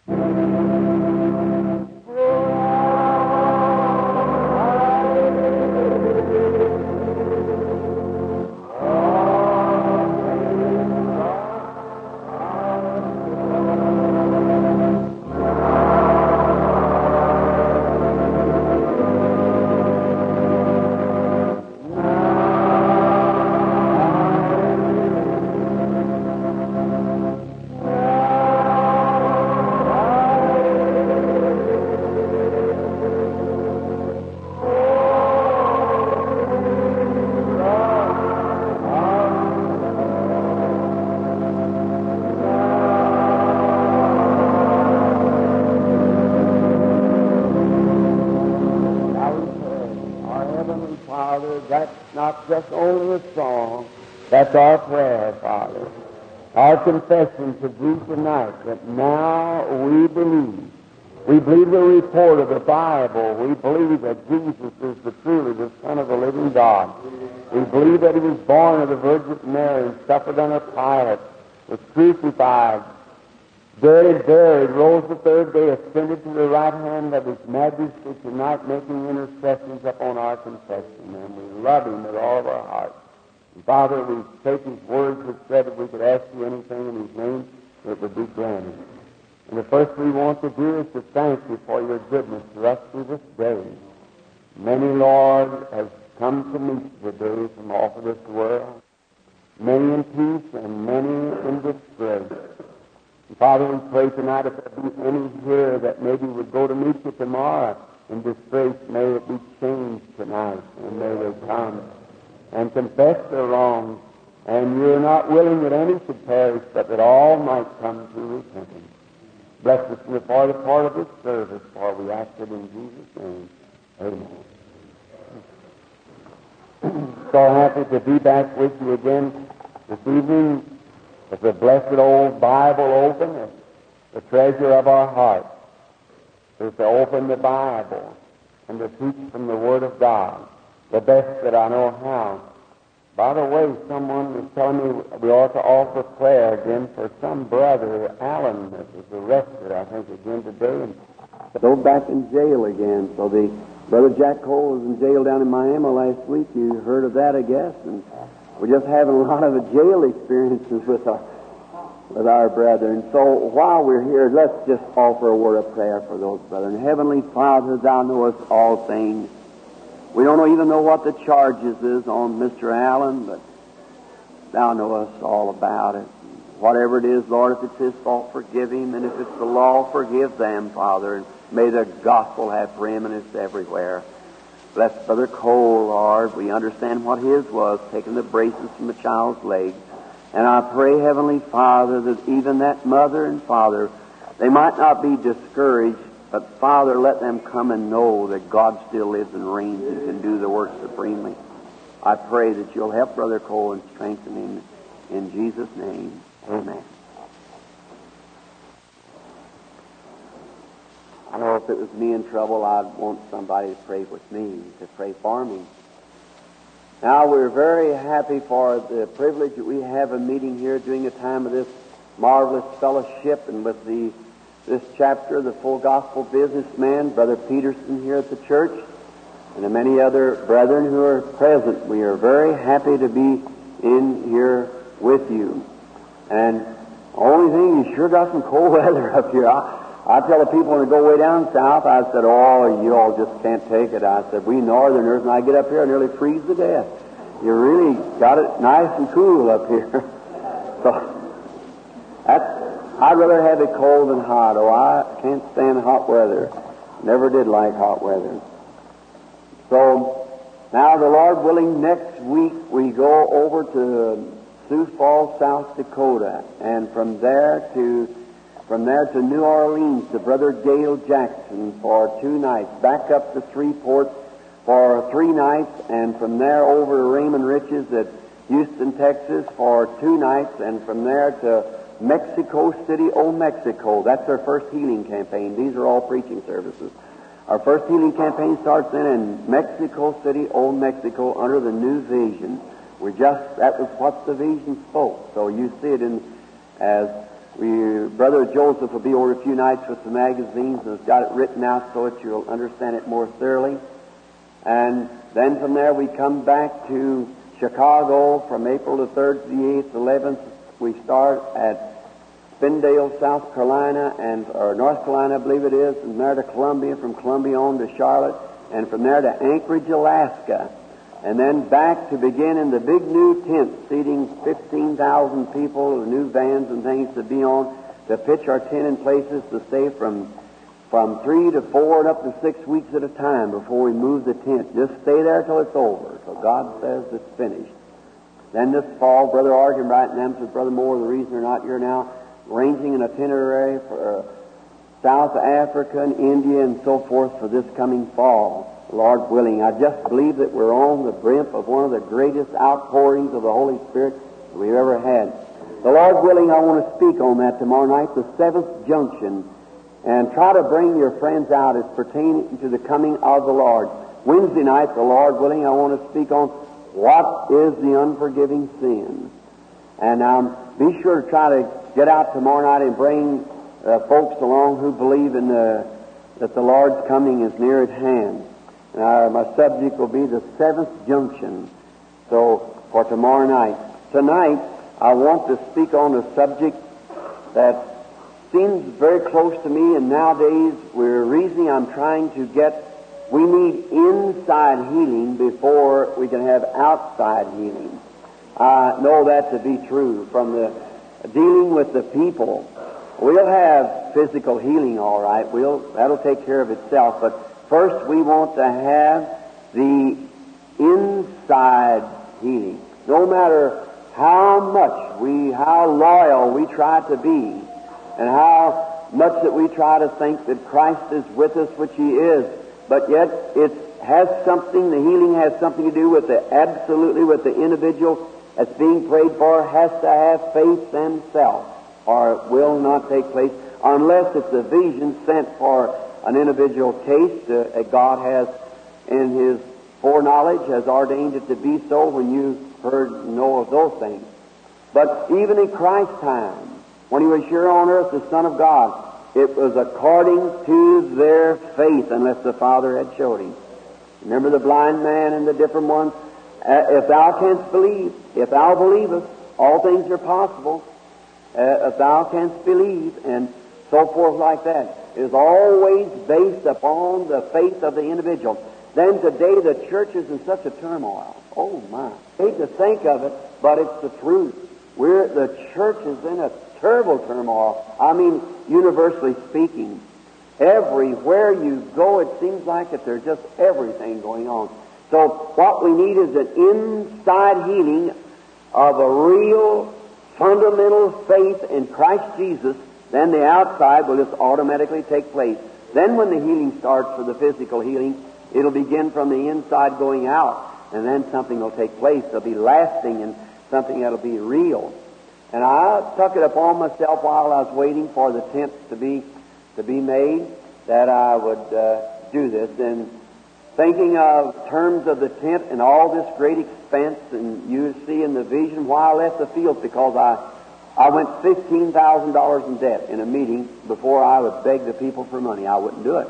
Just only a song. That's our prayer, Father. Our confession to thee tonight that now we believe. We believe the report of the Bible. We believe that Jesus is truly the Son of the living God. We believe that he was born of the Virgin Mary and suffered under Pilate, was crucified, dead, buried, rose the third day, ascended to the right hand of his majesty tonight, making intercessions upon our confession. And we love him with all of our heart. And Father, we take his words which said that we could ask you anything in his name, it would be granted. And the first we want to do is to thank you for your goodness to us through this day. Many, Lord, have come to meet today from all of this world, many in peace and many in disgrace. Father, we pray tonight if there be any here that maybe would go to meet you tomorrow in disgrace, may it be changed tonight, and may they come and confess their wrongs. And you're not willing that any should perish, but that all might come to repentance. Bless us in the farther part of this service, for we ask it in Jesus' name. Amen. So happy to be back with you again this evening. With the blessed old Bible open, the treasure of our heart is to open the Bible and to teach from the Word of God, the best that I know how. By the way, someone was telling me we ought to offer prayer again for some brother, Alan, that was arrested, I think, again today, and so back in jail again. So the brother Jack Cole was in jail down in Miami last week. You heard of that, I guess, and we're just having a lot of jail experiences with our brethren. So while we're here, let's just offer a word of prayer for those brethren. Heavenly Father, thou knowest all things. We don't even know what the charges is on Mr. Allen, but thou knowest all about it. Whatever it is, Lord, if it's his fault, forgive him, and if it's the law, forgive them, Father, and may the gospel have preeminence everywhere. Bless Brother Cole, Lord. We understand what his was, taking the braces from the child's legs. And I pray, Heavenly Father, that even that mother and father, they might not be discouraged, but Father, let them come and know that God still lives and reigns and can do the work supremely. I pray that you'll help Brother Cole and strengthen him in Jesus' name. Amen. I know if it was me in trouble, I'd want somebody to pray with me, to pray for me. Now, we're very happy for the privilege that we have of meeting here during a time of this marvelous fellowship, and with this chapter, the full gospel businessman, Brother Peterson here at the church, and the many other brethren who are present. We are very happy to be in here with you. And the only thing, you sure got some cold weather up here. I tell the people when they go way down south, I said, oh, you all just can't take it. I said, we northerners, and I get up here, I nearly freeze to death. You really got it nice and cool up here. So, I'd rather have it cold than hot. Oh, I can't stand hot weather. Never did like hot weather. So, now the Lord willing, next week we go over to Sioux Falls, South Dakota, and from there to New Orleans to Brother Gale Jackson for 2 nights, back up to Shreveport for 3 nights, and from there over to Raymond Riches at Houston, Texas for 2 nights, and from there to Mexico City, Old Mexico. That's our first healing campaign. These are all preaching services. Our first healing campaign starts then in Mexico City, Old Mexico, under the New Vision. That was what the vision spoke. So you see it as Brother Joseph will be over a few nights with the magazines and has got it written out so that you'll understand it more thoroughly. And then from there we come back to Chicago from April the 3rd to the 8th, 11th. We start at Spindale, South Carolina, or North Carolina, I believe it is, and there to Columbia, from Columbia on to Charlotte, and from there to Anchorage, Alaska. And then back to begin in the big new tent, seating 15,000 people, the new vans and things to be on, to pitch our tent in places to stay from 3 to 4 and up to 6 weeks at a time before we move the tent. Just stay there till it's over, till God says it's finished. Then this fall, Brother Argenbright and them said, Brother Moore, the reason they're not here now, arranging an itinerary for South Africa and India and so forth for this coming fall. Lord willing, I just believe that we're on the brink of one of the greatest outpourings of the Holy Spirit that we've ever had. The Lord willing, I want to speak on that tomorrow night, the seventh junction, and try to bring your friends out as pertaining to the coming of the Lord. Wednesday night, the Lord willing, I want to speak on what is the unforgiving sin. And be sure to try to get out tomorrow night and bring folks along who believe in that the Lord's coming is near at hand. My subject will be the seventh junction. So, for tomorrow night. Tonight, I want to speak on a subject that seems very close to me, and nowadays we're reasoning I'm trying to get. We need inside healing before we can have outside healing. I know that to be true. From the dealing with the people, we'll have physical healing, all right. That'll take care of itself, but first, we want to have the inside healing. No matter how loyal we try to be, and how much that we try to think that Christ is with us, which He is, but yet the healing has something to do with absolutely with the individual that's being prayed for has to have faith themselves, or it will not take place unless it's a vision sent for an individual case God has, in His foreknowledge, has ordained it to be so when you know of those things. But even in Christ's time, when He was here on earth, the Son of God, it was according to their faith, unless the Father had showed Him. Remember the blind man and the different ones? If thou canst believe, if thou believest, all things are possible. If thou canst believe, and so forth like that. It is always based upon the faith of the individual. Then today the church is in such a turmoil. Oh my. I hate to think of it, but it's the truth. The church is in a terrible turmoil. I mean, universally speaking. Everywhere you go, it seems like that there's just everything going on. So what we need is an inside healing of a real fundamental faith in Christ Jesus. Then the outside will just automatically take place. Then when the healing starts for the physical healing, it'll begin from the inside going out. And then something will take place. It'll be lasting and something that'll be real. And I took it upon myself while I was waiting for the tent to be made that I would do this. And thinking of terms of the tent and all this great expense, and you see in the vision why I left the field, because I went $15,000 in debt in a meeting before I would beg the people for money. I wouldn't do it.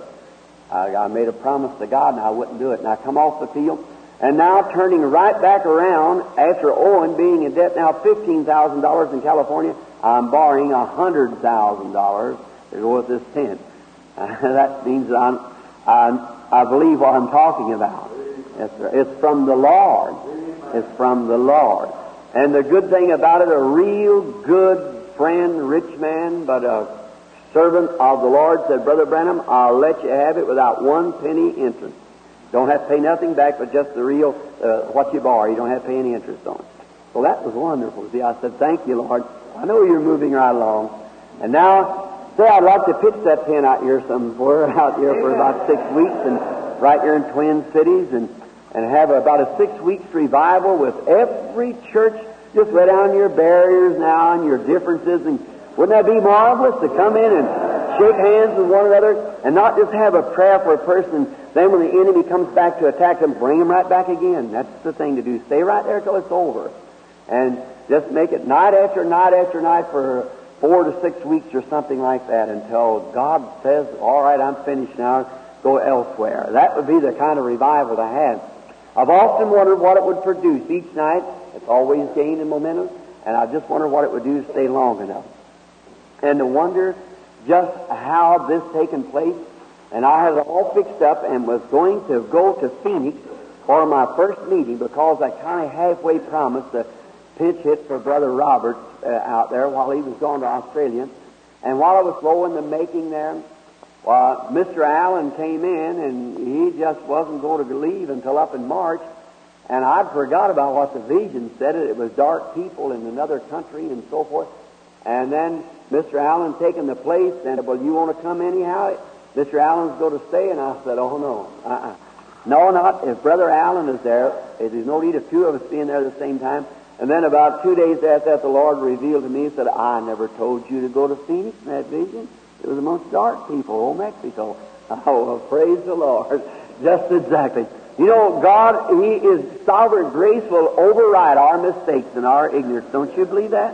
I made a promise to God, and I wouldn't do it. And I come off the field, and now turning right back around after owing, being in debt now $15,000 in California, I'm borrowing $100,000 to go with this tent. That means that I believe what I'm talking about. It's from the Lord. It's from the Lord. And the good thing about it, a real good friend, rich man, but a servant of the Lord said, Brother Branham, I'll let you have it without 1 penny interest. Don't have to pay nothing back but just the real, what you borrow. You don't have to pay any interest on it. So that was wonderful. See, I said, thank you, Lord. I know you're moving right along. And now, say I'd like to pitch that tent out here somewhere, out here for about 6 weeks, and right here in Twin Cities, and have about a 6 weeks revival with every church. Just lay down your barriers now and your differences, and wouldn't that be marvelous to come in and shake hands with one another and not just have a prayer for a person, then when the enemy comes back to attack them, bring them right back again. That's the thing to do. Stay right there till it's over. And just make it night after night after night for 4 to 6 weeks or something like that until God says, all right, I'm finished now, go elsewhere. That would be the kind of revival to have. I've often wondered what it would produce each night. It's always gained in momentum, and I just wondered what it would do to stay long enough. And to wonder just how this taken place. And I had it all fixed up and was going to go to Phoenix for my first meeting because I kind of halfway promised a pinch hit for Brother Robert out there while he was going to Australia. And while I was slowing the making there, Mr. Allen came in, and he just wasn't going to leave until up in March. And I forgot about what the vision said. It was dark people in another country and so forth. And then Mr. Allen taking the place and said, well, you want to come anyhow? Mr. Allen's going to stay. And I said, oh, no. No, not if Brother Allen is there. There's no need of two of us being there at the same time. And then about 2 days after that, the Lord revealed to me, He said, I never told you to go to Phoenix in that vision. It was amongst dark people, old Mexico. Oh, well, praise the Lord. Just exactly. You know, God, He is sovereign grace will override our mistakes and our ignorance. Don't you believe that?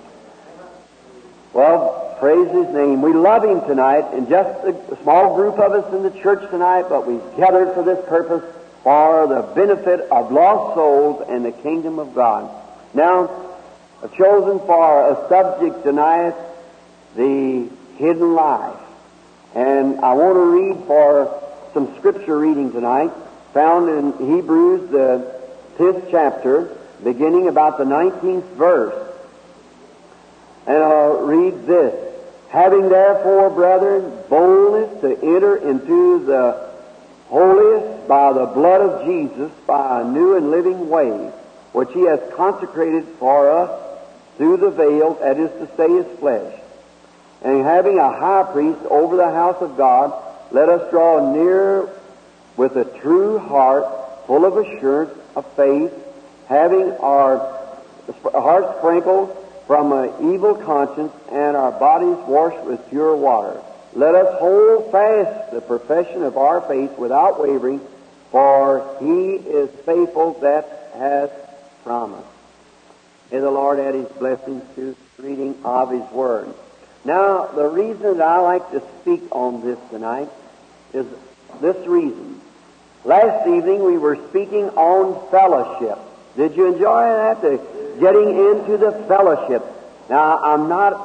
Well, praise His name. We love Him tonight, and just a small group of us in the church tonight, but we've gathered for this purpose for the benefit of lost souls and the kingdom of God. Now, I've chosen for a subject tonight, the hidden life. And I want to read for some scripture reading tonight, found in Hebrews, the 5th chapter, beginning about the 19th verse. And I'll read this. Having therefore, brethren, boldness to enter into the holiest by the blood of Jesus, by a new and living way, which He has consecrated for us through the veil, that is to say, His flesh. And having a high priest over the house of God, let us draw near with a true heart, full of assurance of faith, having our hearts sprinkled from an evil conscience and our bodies washed with pure water. Let us hold fast the profession of our faith without wavering, for He is faithful that has promised. May the Lord add His blessings to the reading of His Word. Now, the reason that I like to speak on this tonight is this reason. Last evening we were speaking on fellowship. Did you enjoy that? Getting into the fellowship. Now, I'm not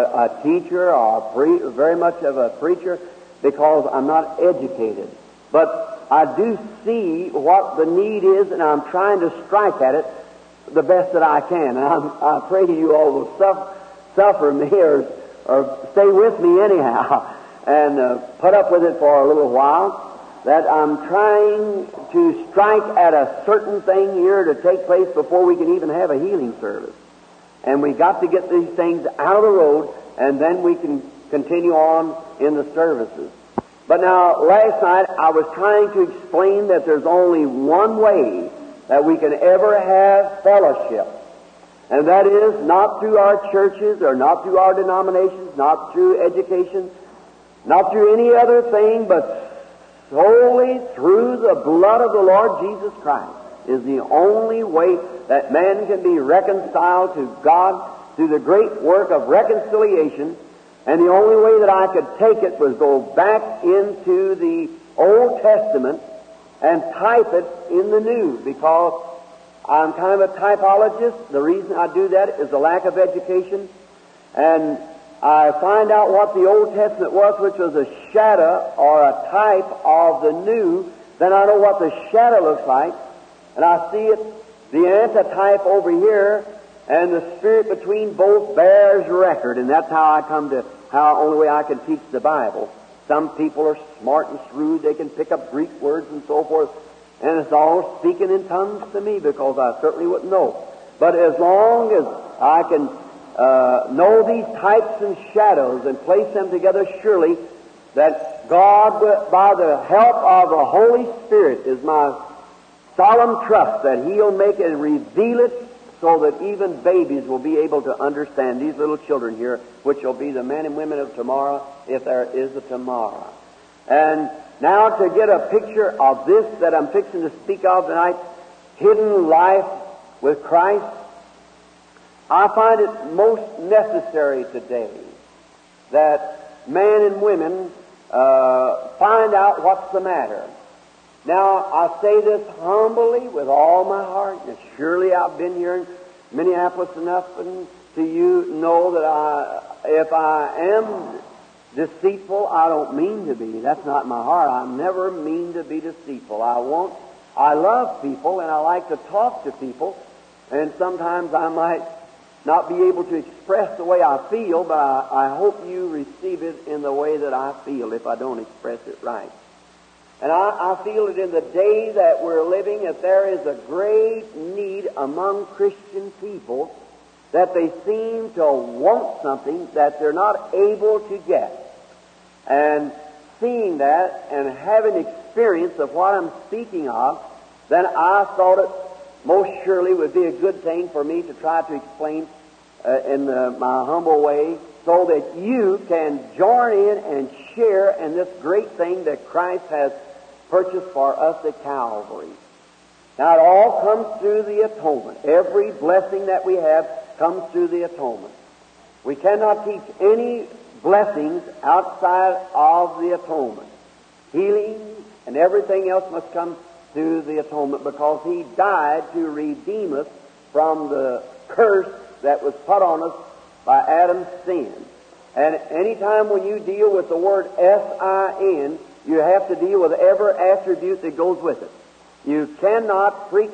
a teacher or very much of a preacher because I'm not educated. But I do see what the need is, and I'm trying to strike at it the best that I can. And I pray you all will suffer me or stay with me anyhow and put up with it for a little while, that I'm trying to strike at a certain thing here to take place before we can even have a healing service. And we got to get these things out of the road, and then we can continue on in the services. But now, last night I was trying to explain that there's only one way that we can ever have fellowship. And that is not through our churches or not through our denominations, not through education, not through any other thing, but solely through the blood of the Lord Jesus Christ is the only way that man can be reconciled to God through the great work of reconciliation. And the only way that I could take it was go back into the Old Testament and type it in the New, because I'm kind of a typologist. The reason I do that is the lack of education. And I find out what the Old Testament was, which was a shadow or a type of the New. Then I know what the shadow looks like. And I see it, the antitype over here, and the Spirit between both bears record. And that's how I come to only way I can teach the Bible. Some people are smart and shrewd. They can pick up Greek words and so forth. And it's all speaking in tongues to me, because I certainly wouldn't know. But as long as I can know these types and shadows and place them together, surely that God, by the help of the Holy Spirit, is my solemn trust that He'll make it and reveal it so that even babies will be able to understand, these little children here, which will be the men and women of tomorrow, if there is a tomorrow. And now to get a picture of this that I'm fixing to speak of tonight, hidden life with Christ. I find it most necessary today that men and women find out what's the matter. Now, I say this humbly with all my heart, and surely I've been here in Minneapolis enough and to you know that if I am deceitful, I don't mean to be. That's not my heart. I never mean to be deceitful. I love people and I like to talk to people, and sometimes I might not be able to express the way I feel, but I hope you receive it in the way that I feel if I don't express it right. And I feel it in the day that we're living that there is a great need among Christian people that they seem to want something that they're not able to get. And seeing that and having experience of what I'm speaking of, then I thought it most surely would be a good thing for me to try to explain in my humble way so that you can join in and share in this great thing that Christ has purchased for us at Calvary. Now, it all comes through the atonement. Every blessing that we have comes through the atonement. We cannot teach any blessings outside of the atonement. Healing and everything else must come through the atonement because He died to redeem us from the curse that was put on us by Adam's sin. And any time when you deal with the word S-I-N, you have to deal with every attribute that goes with it. You cannot preach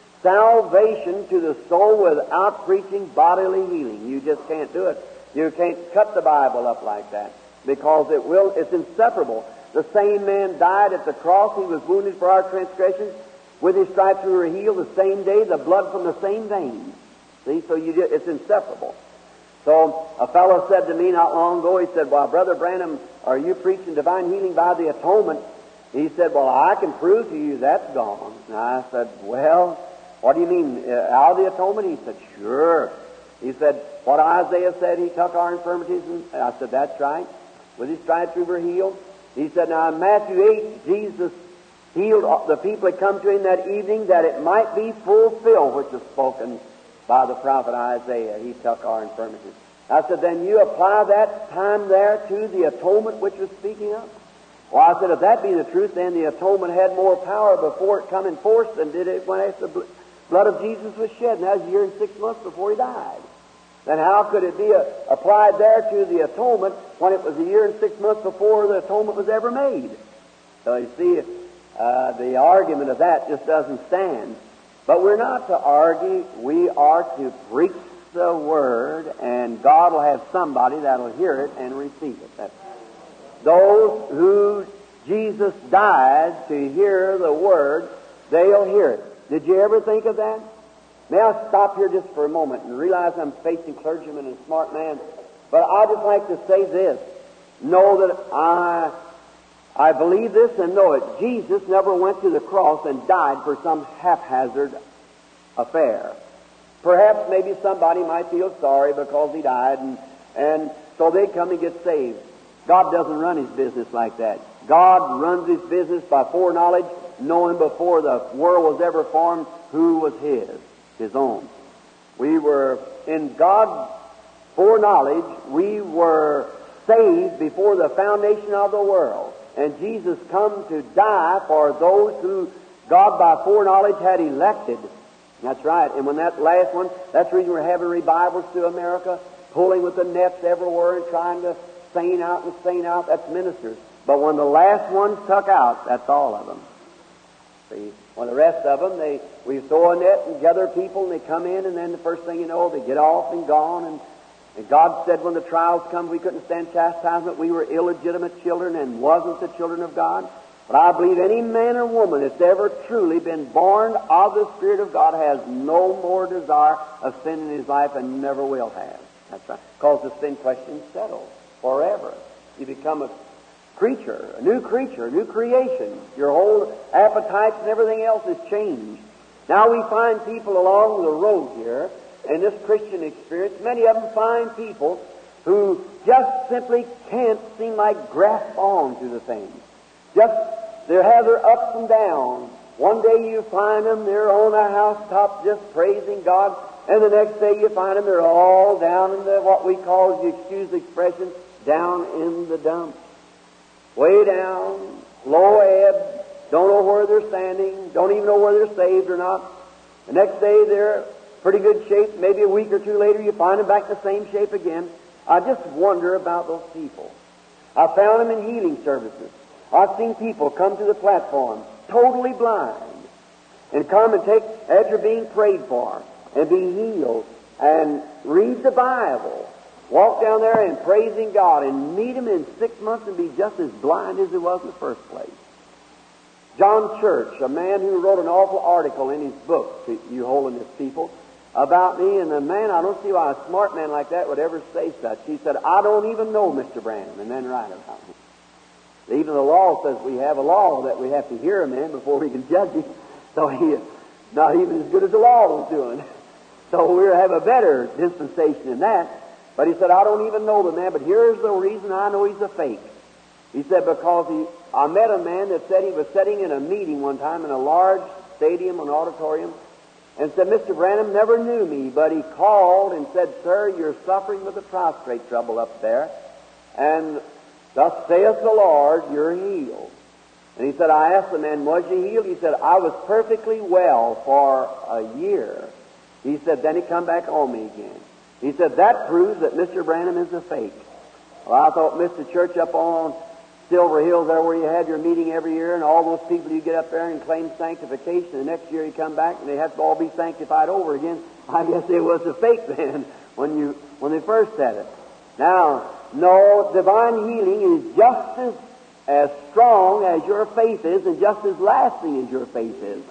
salvation to the soul without preaching bodily healing. You just can't do it. You can't cut the Bible up like that because it's inseparable. The same man died at the cross. He was wounded for our transgressions. With His stripes we were healed the same day, the blood from the same veins. See, so it's inseparable. So a fellow said to me not long ago, he said, "Well, Brother Branham, are you preaching divine healing by the atonement?" He said, "Well, I can prove to you that's gone." And I said, "Well, what do you mean, out of the atonement?" He said, "Sure." He said, "What Isaiah said, He took our infirmities." And I said, "That's right. With His stripes we were healed." He said, "Now in Matthew 8, Jesus healed the people that come to Him that evening that it might be fulfilled, which was spoken by the prophet Isaiah. He took our infirmities." I said, "Then you apply that time there to the atonement which was speaking of?" Well, I said, "If that be the truth, then the atonement had more power before it come in force than did it when after the blood of Jesus was shed. And that was a year and 6 months before He died. Then how could it be applied there to the atonement when it was a year and 6 months before the atonement was ever made?" So you see, the argument of that just doesn't stand. But we're not to argue. We are to preach the Word, and God will have somebody that will hear it and receive it. Those who Jesus died to hear the Word, they'll hear it. Did you ever think of that? May I stop here just for a moment and realize I'm facing clergymen and smart men, but I'd just like to say this. Know that I believe this and know it. Jesus never went to the cross and died for some haphazard affair. Perhaps maybe somebody might feel sorry because He died, and so they come and get saved. God doesn't run His business like that. God runs His business by foreknowledge, knowing before the world was ever formed who was His own. We were, in God's foreknowledge, we were saved before the foundation of the world. And Jesus come to die for those who God by foreknowledge had elected. That's right. And when that last one, that's the reason we're having revivals through America, pulling with the nets everywhere and trying to saint out. That's ministers. But when the last one's tuck out, that's all of them. See, when the rest of them, we throw a net and gather people, and they come in, and then the first thing you know, they get off and gone. And God said when the trials come, we couldn't stand chastisement. We were illegitimate children and wasn't the children of God. But I believe any man or woman that's ever truly been born of the Spirit of God has no more desire of sin in his life and never will have. That's right. Because the sin question's settled forever. You become a creature, a new creation. Your whole appetites and everything else is changed. Now we find people along the road here, in this Christian experience, many of them find people who just simply can't seem like grasp on to the things. They have their ups and downs. One day you find them, they're on a housetop just praising God, And the next day you find them, they're all down in the, what we call, if you excuse the expression, down in the dumps. Way down, low ebb, don't know where they're standing, don't even know whether they're saved or not. The next day they're pretty good shape. Maybe a week or two later you find them back in the same shape again. I just wonder about those people. I found them in healing services. I've seen people come to the platform totally blind and come and take, after being prayed for, and be healed and read the Bible, walk down there and praising God and meet Him in 6 months and be just as blind as He was in the first place. John Church, a man who wrote an awful article in his book, You Holiness People, about me, and the man, I don't see why a smart man like that would ever say such. He said, I don't even know Mr. Branham, and then write about him. Even the law says we have a law that we have to hear a man before we can judge him. So he is not even as good as the law was doing. So we have a better dispensation than that. But he said, I don't even know the man, but here's the reason I know he's a fake. He said, because I met a man that said he was sitting in a meeting one time in a large stadium, an auditorium, and said, Mr. Branham never knew me, but he called and said, Sir, you're suffering with a prostrate trouble up there, and thus saith the Lord, you're healed. And he said, I asked the man, was you healed? He said, I was perfectly well for a year. He said, then he come back on me again. He said, that proves that Mr. Branham is a fake. Well, I thought Mr. Church up on Silver Hill there where you had your meeting every year, and all those people you get up there and claim sanctification, and the next year you come back and they have to all be sanctified over again. I guess it was a fake then when they first said it. Now, no, divine healing is just as strong as your faith is and just as lasting as your faith is.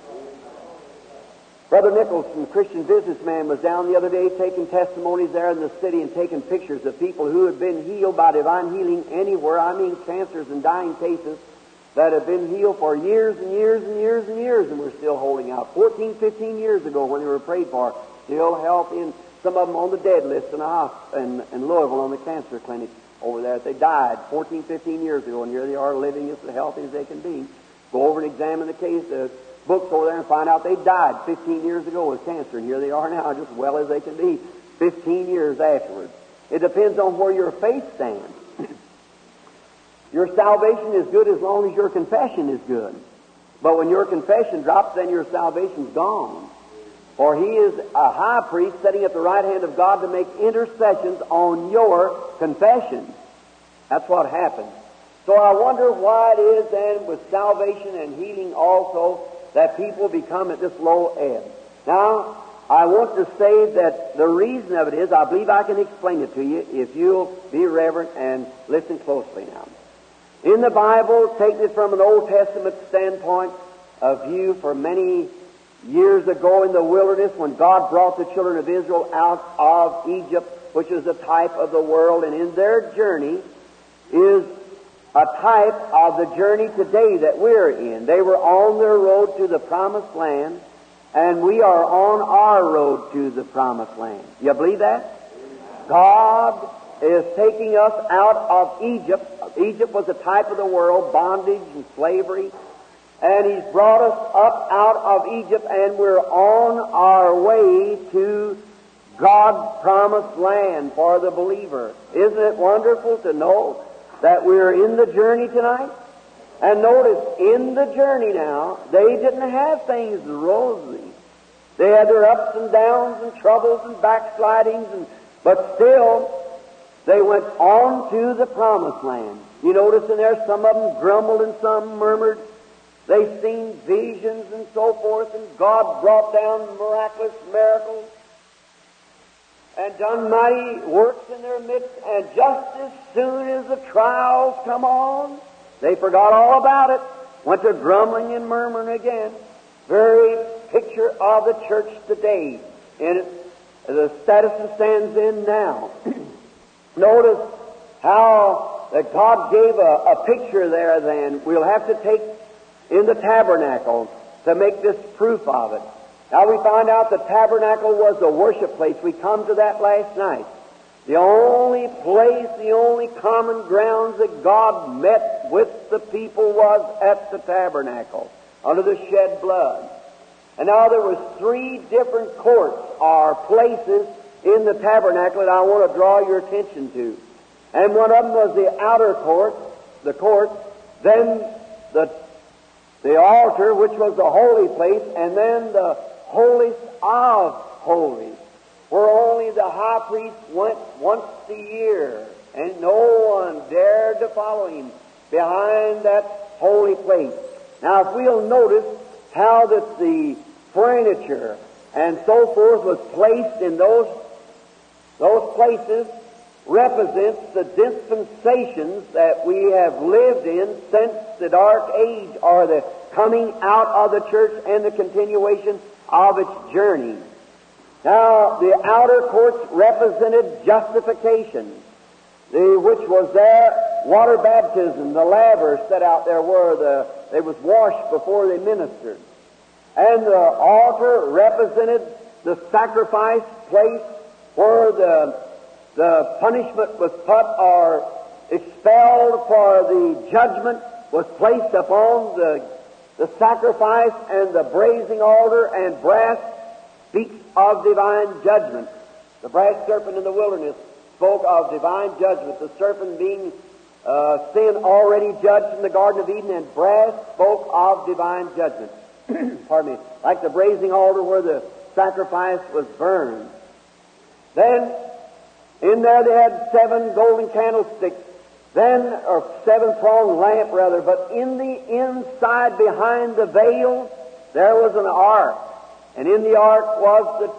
Brother Nicholson, Christian businessman, was down the other day taking testimonies there in the city and taking pictures of people who had been healed by divine healing anywhere. I mean cancers and dying cases that have been healed for years and years and years and years, and we're still holding out. 14, 15 years ago when they were prayed for, still healthy, some of them on the dead list in Louisville on the cancer clinic over there. They died 14, 15 years ago, and here they are living as healthy as they can be. Go over and examine the case, books over there, and find out they died 15 years ago with cancer, and here they are now just well as they can be 15 years afterwards. It depends on where your faith stands. Your salvation is good as long as your confession is good. But when your confession drops, then your salvation's gone. For He is a high priest sitting at the right hand of God to make intercessions on your confession. That's what happens. So I wonder why it is then with salvation and healing also that people become at this low ebb. Now, I want to say that the reason of it is, I believe I can explain it to you if you'll be reverent and listen closely now. In the Bible, taking it from an Old Testament standpoint of view, for many years ago in the wilderness when God brought the children of Israel out of Egypt, which is a type of the world, and in their journey is a type of the journey today that we're in. They were on their road to the Promised Land, and we are on our road to the Promised Land. You believe that? God is taking us out of Egypt. Egypt was a type of the world, bondage and slavery, and He's brought us up out of Egypt, and we're on our way to God's Promised Land for the believer. Isn't it wonderful to know that we're in the journey tonight? And notice, in the journey now, they didn't have things rosy. They had their ups and downs and troubles and backslidings, but still, they went on to the Promised Land. You notice in there, some of them grumbled and some murmured. They seen visions and so forth, and God brought down miraculous miracles and done mighty works in their midst, and just as soon as the trials come on, they forgot all about it, went to grumbling and murmuring again. Very picture of the church today, and the status it stands in now. Notice how that God gave a picture there then. We'll have to take in the tabernacle to make this proof of it. Now we find out the tabernacle was a worship place. We come to that last night. The only place, the only common grounds that God met with the people was at the tabernacle, under the shed blood. And now there was 3 different courts or places in the tabernacle that I want to draw your attention to. And one of them was the outer court, then the altar, which was the holy place, and then the holiest of holies, where only the high priest went once a year, and no one dared to follow him behind that holy place. Now, if we'll notice how that the furniture and so forth was placed in those places, represents the dispensations that we have lived in since the dark age, or the coming out of the church and the continuation of its journey. Now, the outer courts represented justification, which was their water baptism. The laver set out there where they was washed before they ministered. And the altar represented the sacrifice place where the punishment was put or expelled, for the judgment was placed upon the sacrifice, and the brazen altar and brass speaks of divine judgment. The brass serpent in the wilderness spoke of divine judgment, the serpent being sin already judged in the Garden of Eden, and brass spoke of divine judgment. Pardon me. Like the brazen altar where the sacrifice was burned. Then, in there they had 7 golden candlesticks, or 7-pronged lamp rather, but in the inside behind the veil there was an ark, and in the ark was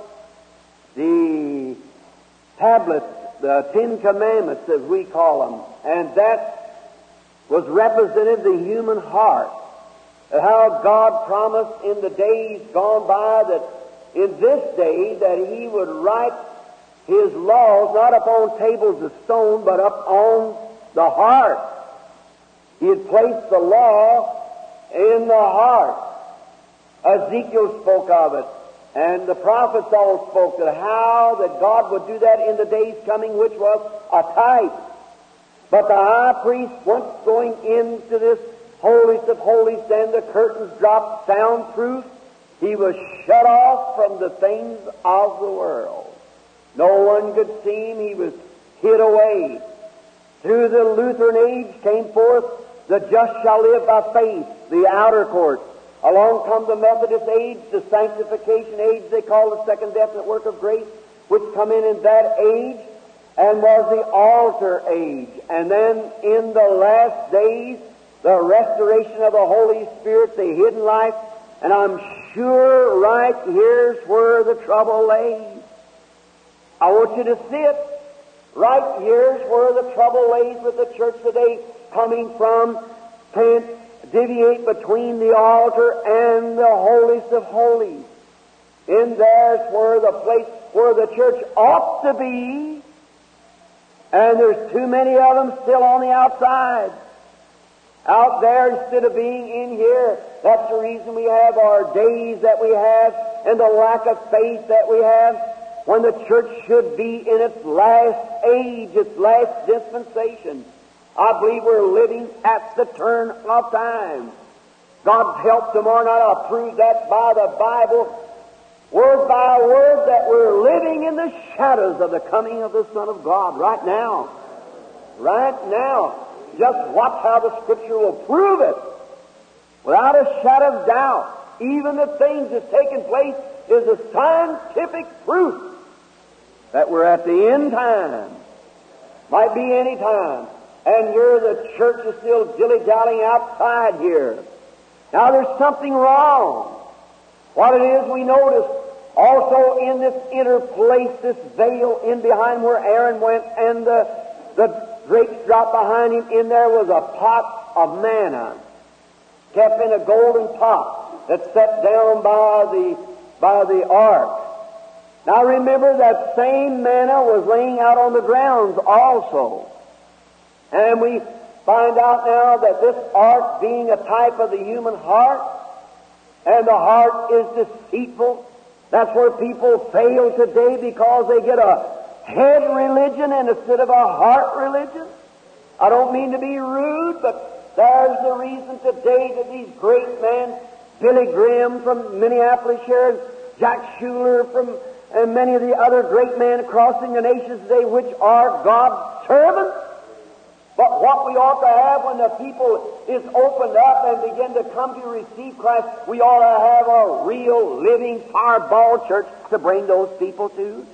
the tablets, the 10 Commandments as we call them, and that was represented the human heart. How God promised in the days gone by that in this day that He would write His laws not upon tables of stone, but up on the heart. He had placed the law in the heart. Ezekiel spoke of it, and the prophets all spoke of how that God would do that in the days coming, which was a type. But the high priest, once going into this holiest of holies, then the curtains dropped soundproof. He was shut off from the things of the world. No one could see him. He was hid away. Through the Lutheran age came forth the just shall live by faith, the outer court. Along come the Methodist age, the sanctification age they call the second definite work of grace, which come in that age, and was the altar age. And then in the last days, the restoration of the Holy Spirit, the hidden life, and I'm sure right here's where the trouble lays. I want you to see it. Right here's where the trouble lays with the church today, coming from, can't deviate between the altar and the holiest of holies. In there's where the place where the church ought to be, and there's too many of them still on the outside. Out there instead of being in here. That's the reason we have our days that we have and the lack of faith that we have, when the church should be in its last age, its last dispensation. I believe we're living at the turn of time. God help tomorrow night. I'll prove that by the Bible, word by word, that we're living in the shadows of the coming of the Son of God right now. Right now. Just watch how the Scripture will prove it. Without a shadow of doubt, even the things that's taken place is a scientific proof that we're at the end time. Might be any time. And here the church is still dilly-dallying outside here. Now there's something wrong. What it is we notice also in this inner place, this veil in behind where Aaron went, and the grapes dropped behind him, in there was a pot of manna, kept in a golden pot that's set down by the ark. Now remember, that same manna was laying out on the grounds also. And we find out now that this ark, being a type of the human heart, and the heart is deceitful. That's where people fail today, because they get a head religion instead of a heart religion. I don't mean to be rude, but there's the reason today that these great men Billy Graham from Minneapolis here, Jack Shuler from and many of the other great men across the nations today, which are God's servants. But what we ought to have when the people is opened up and begin to come to receive Christ, we ought to have a real, living, fireball church to bring those people to.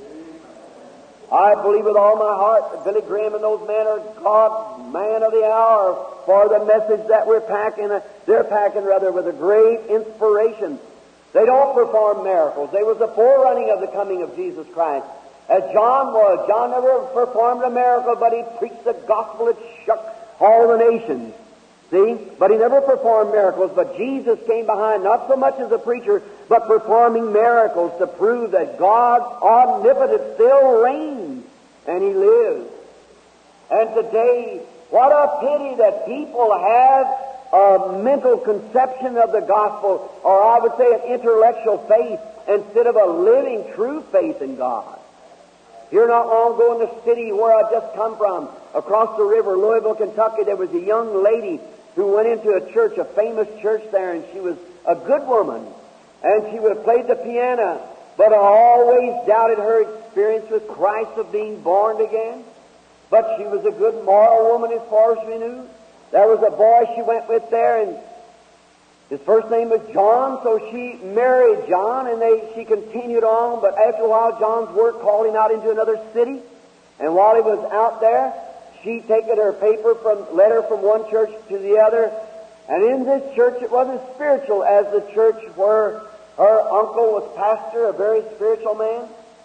I believe with all my heart that Billy Graham and those men are God's man of the hour for the message that we're packing. They're packing, rather, with a great inspiration. They don't perform miracles. They was the forerunning of the coming of Jesus Christ. As John was. John never performed a miracle, but he preached the gospel that shook all the nations. See? But he never performed miracles. But Jesus came behind, not so much as a preacher, but performing miracles to prove that God's omnipotence still reigns, and He lives. And today, what a pity that people have a mental conception of the gospel, or I would say an intellectual faith, instead of a living, true faith in God. Here not long ago in the city where I just come from, across the river, Louisville, Kentucky, there was a young lady who went into a church, a famous church there, and she was a good woman, and she would have played the piano, but I always doubted her experience with Christ of being born again. But she was a good moral woman as far as we knew. There was a boy she went with there, and his first name was John, so she married John, and she continued on, but after a while John's work called him out into another city, and while he was out there, she taken her letter from one church to the other, and in this church it wasn't spiritual as the church where her uncle was pastor, a very spiritual man.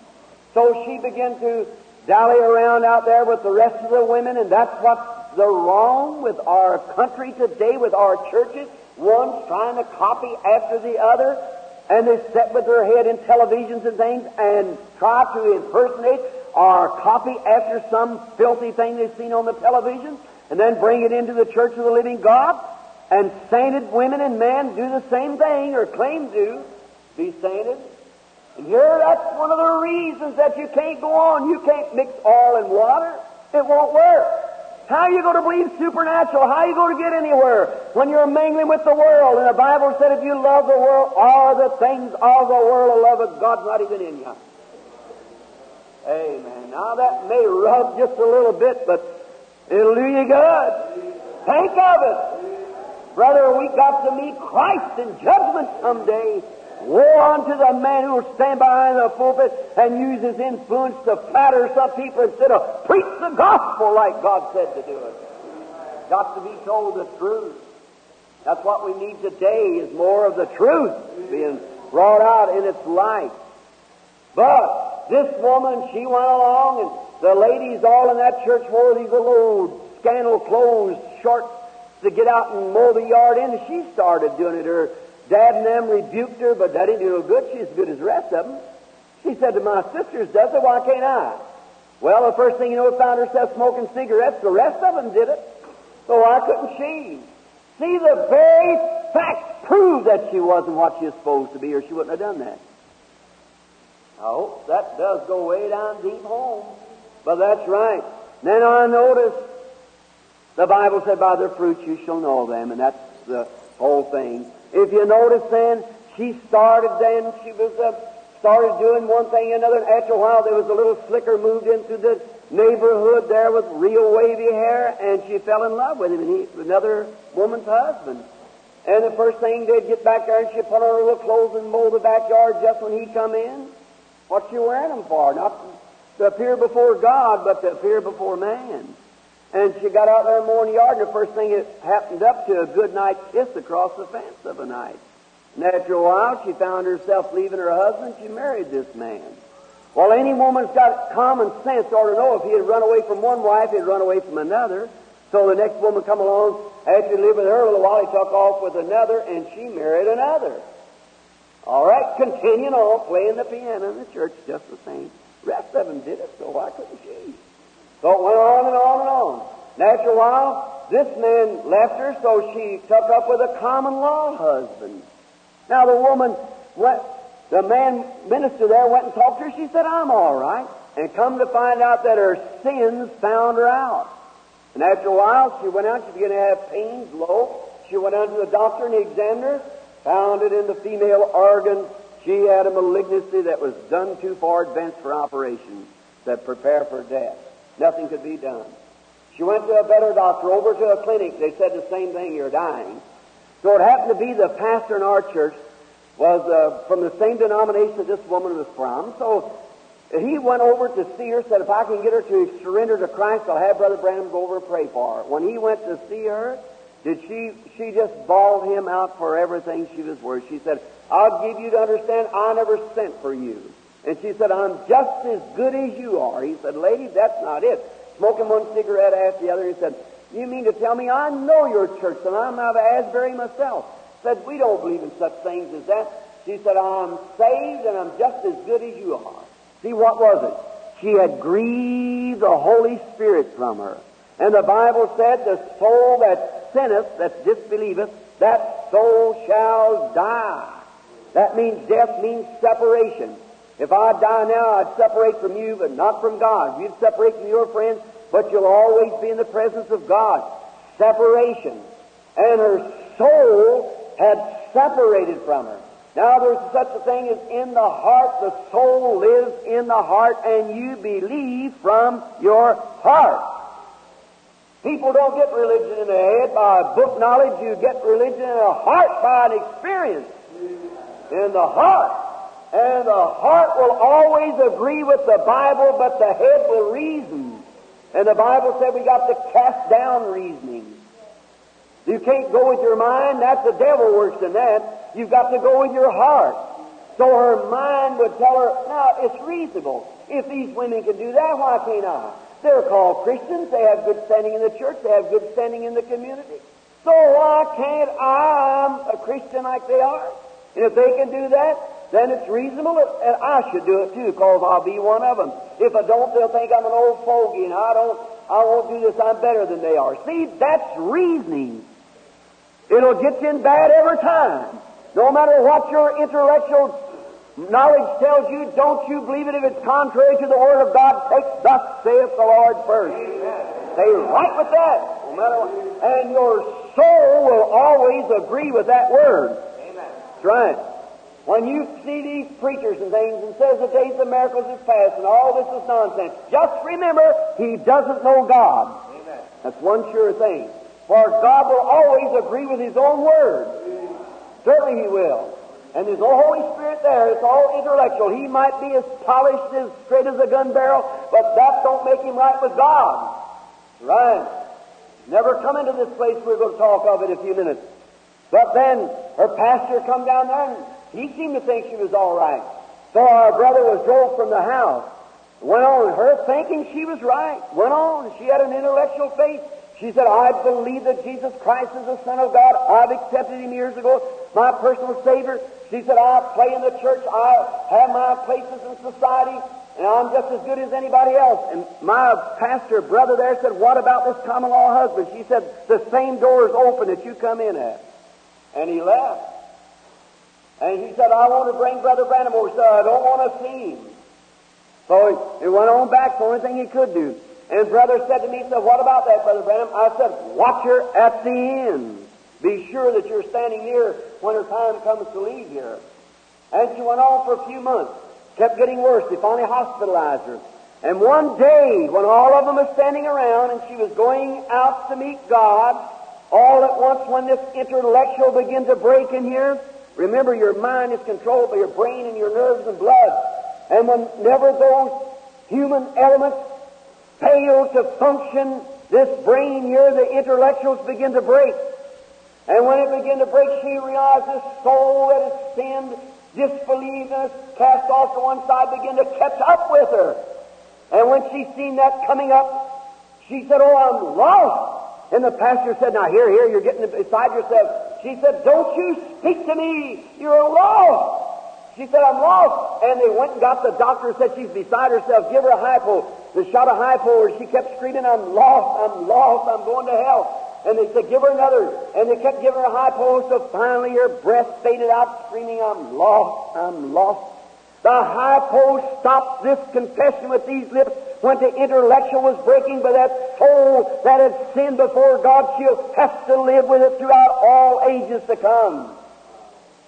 So she began to dally around out there with the rest of the women, and that's what's the wrong with our country today, with our churches. One's trying to copy after the other, and they sit with their head in televisions and things and try to impersonate or copy after some filthy thing they've seen on the television, and then bring it into the church of the living God. And sainted women and men do the same thing, or claim to be sainted. And here, that's one of the reasons that you can't go on. You can't mix oil and water. It won't work. How are you going to believe supernatural? How are you going to get anywhere when you're mingling with the world? And the Bible said if you love the world, all the things of the world, the love of God's not even in you. Amen. Now that may rub just a little bit, but it'll do you good. Think of it. Brother, we got to meet Christ in judgment someday. Woe unto the man who will stand behind the pulpit and use his influence to flatter some people instead of preach the gospel like God said to do it. Got to be told the truth. That's what we need today, is more of the truth being brought out in its light. But this woman, she went along, and the ladies all in that church wore these little old scandal clothes, shorts to get out and mow the yard in, and she started doing it. Her dad and them rebuked her, but that didn't do no good. She's as good as the rest of them. She said to my sisters, does it? Why can't I? Well, the first thing you know, found herself smoking cigarettes. The rest of them did it. So why couldn't she? See, the very facts prove that she wasn't what she was supposed to be, or she wouldn't have done that. I hope that does go way down deep home. But that's right. Then I noticed the Bible said, by their fruits you shall know them, and that's the whole thing. If you notice then, she started doing one thing and another, and after a while there was a little slicker moved into the neighborhood there with real wavy hair, and she fell in love with him, and he was another woman's husband. And the first thing they'd get back there, and she'd put on her little clothes and mow the backyard just when he'd come in. What's she wearing them for? Not to appear before God, but to appear before man. And she got out there and mowed the yard, and the first thing it happened up to a good night kiss across the fence of a night. And after a while, she found herself leaving her husband. She married this man. Well, any woman's got common sense ought to know if he had run away from one wife, he'd run away from another. So the next woman come along, after he lived with her a little while, he took off with another, and she married another. All right, continuing on, playing the piano in the church just the same. The rest of them did it, so why couldn't she? So it went on and on and on. And after a while, this man left her, so she took up with a common law husband. Now the woman the man minister there went and talked to her. She said, I'm all right. And come to find out that her sins found her out. And after a while, she went out, she began to have pains, low. She went out to the doctor and he examined her. found it in the female organ. She had a malignancy that was done too far advanced for operation, that prepare for death. Nothing could be done. She went to a better doctor, over to a clinic. They said the same thing, you're dying. So it happened to be the pastor in our church was from the same denomination that this woman was from. So he went over to see her, said, if I can get her to surrender to Christ, I'll have Brother Branham go over and pray for her. When he went to see her, she just bawled him out for everything she was worth. She said, I'll give you to understand I never sent for you. And she said, I'm just as good as you are. He said, lady, that's not it. Smoking one cigarette after the other. He said, you mean to tell me I know your church and I'm out of Asbury myself? Said, we don't believe in such things as that. She said, I'm saved and I'm just as good as you are. See, what was it? She had grieved the Holy Spirit from her. And the Bible said, the soul that sinneth, that disbelieveth, that soul shall die. That means death means separation. If I die now, I'd separate from you, but not from God. You'd separate from your friends, but you'll always be in the presence of God. Separation. And her soul had separated from her. Now there's such a thing as in the heart. The soul lives in the heart, and you believe from your heart. People don't get religion in their head by book knowledge. You get religion in the heart by an experience. In the heart. And the heart will always agree with the Bible, but the head will reason. And the Bible said we got to cast down reasoning. You can't go with your mind. That's the devil works in that. You've got to go with your heart. So her mind would tell her, now, it's reasonable. If these women can do that, why can't I? They're called Christians. They have good standing in the church. They have good standing in the community. So why can't I? I'm a Christian like they are. And if they can do that, then it's reasonable, and I should do it too, because I'll be one of them. If I don't, they'll think I'm an old fogey, and I won't do this, I'm better than they are. See, that's reasoning. It'll get you in bad every time. No matter what your intellectual knowledge tells you, don't you believe it if it's contrary to the Word of God. Take thus saith the Lord first. Amen. Stay right with that. No matter what. And your soul will always agree with that Word. Amen. That's right. When you see these preachers and things and says the days of miracles is past and all this is nonsense, just remember, he doesn't know God. Amen. That's one sure thing. For God will always agree with His own Word. Certainly He will. And there's no Holy Spirit there. It's all intellectual. He might be as polished, as straight as a gun barrel, but that don't make him right with God. Right. Never come into this place. We're going to talk of it in a few minutes. But then her pastor come down there and he seemed to think she was all right. So our brother was drove from the house. Went on, her thinking she was right. Went on, she had an intellectual faith. She said, I believe that Jesus Christ is the Son of God. I've accepted Him years ago, my personal Savior. She said, I play in the church. I have my places in society, and I'm just as good as anybody else. And my pastor brother there said, what about this common law husband? She said, the same door is open that you come in at. And he left. And he said, I want to bring Brother Branham over. He said, I don't want to see him. So he went on back, the only thing he could do. And brother said to me, he said, what about that, Brother Branham? I said, watch her at the end. Be sure that you're standing here when her time comes to leave here. And she went on for a few months. Kept getting worse. They finally hospitalized her. And one day, when all of them were standing around and she was going out to meet God, all at once when this intellectual began to break in here, remember, your mind is controlled by your brain and your nerves and blood. And whenever those human elements fail to function, this brain here, the intellectuals begin to break. And when it began to break, she realized this soul that has sinned, disbelieved, and cast off to one side, began to catch up with her. And when she seen that coming up, she said, oh, I'm lost. And the pastor said, now here, you're getting beside yourself. She said, don't you speak to me. You're lost. She said, I'm lost. And they went and got the doctor, said she's beside herself. Give her a hypo. They shot a hypo, and she kept screaming, I'm lost, I'm going to hell. And they said, give her another. And they kept giving her a hypo, so finally her breath faded out, screaming, I'm lost, I'm lost. The hypo stopped this confession with these lips when the intellectual was breaking, but that soul that had sinned before God, she'll have to live with it throughout all ages to come.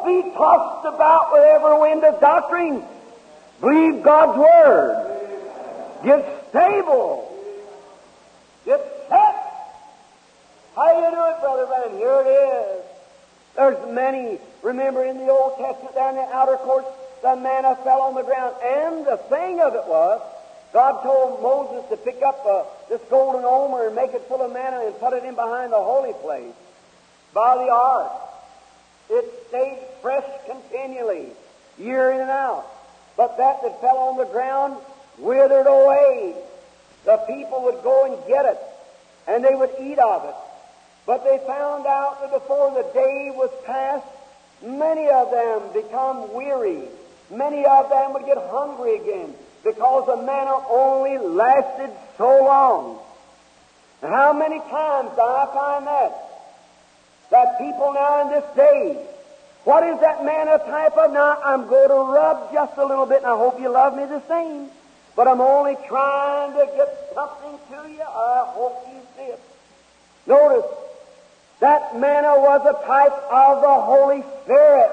be tossed about with every wind of doctrine. Believe God's Word. Get stable. Get set. How do you do it, Brother Branham? Here it is. There's many. Remember in the Old Testament, down in the outer courts, the manna fell on the ground. And the thing of it was, God told Moses to pick up this golden omer and make it full of manna and put it in behind the holy place by the ark. It stayed fresh continually, year in and out. But that fell on the ground withered away. The people would go and get it, and they would eat of it. But they found out that before the day was past, many of them become weary. Many of them would get hungry again because the manna only lasted so long. And how many times do I find that people now in this day, what is that manna type of? Now, I'm going to rub just a little bit, and I hope you love me the same. But I'm only trying to get something to you. I hope you see it. Notice, that manna was a type of the Holy Spirit.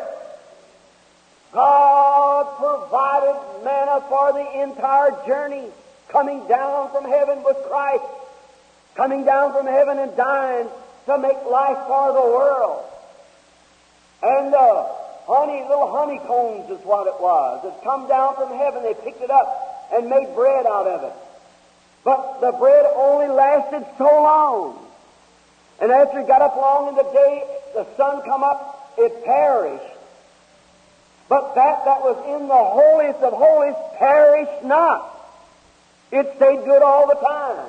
God provided manna for the entire journey, coming down from heaven with Christ, coming down from heaven and dying to make life for the world. And little honeycombs is what it was. It come down from heaven. They picked it up and made bread out of it. But the bread only lasted so long. And after it got up long in the day, the sun come up, it perished. But that was in the holiest of holies perished not. It stayed good all the time.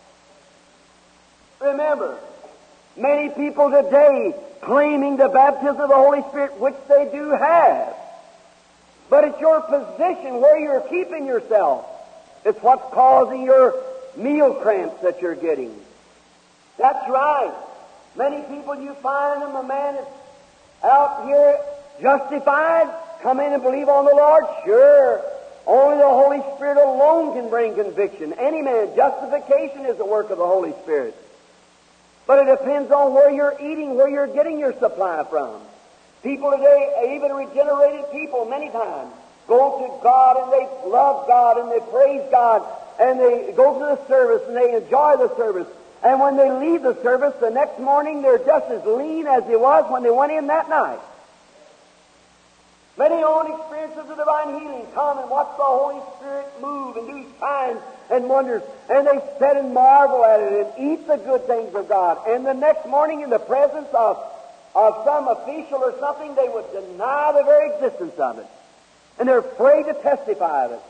Remember, many people today claiming the baptism of the Holy Spirit, which they do have. But it's your position where you're keeping yourself. It's what's causing your meal cramps that you're getting. That's right. Many people you find them, a man is out here justified, come in and believe on the Lord. Sure, only the Holy Spirit alone can bring conviction. Any man, justification is the work of the Holy Spirit. But it depends on where you're eating, where you're getting your supply from. People today, even regenerated people, many times, go to God and they love God and they praise God and they go to the service and they enjoy the service. And when they leave the service, the next morning they're just as lean as they was when they went in that night. Many own experiences of divine healing come and watch the Holy Spirit move and do signs and wonders. And they sit and marvel at it and eat the good things of God. And the next morning in the presence of some official or something, they would deny the very existence of it. And they're afraid to testify of it.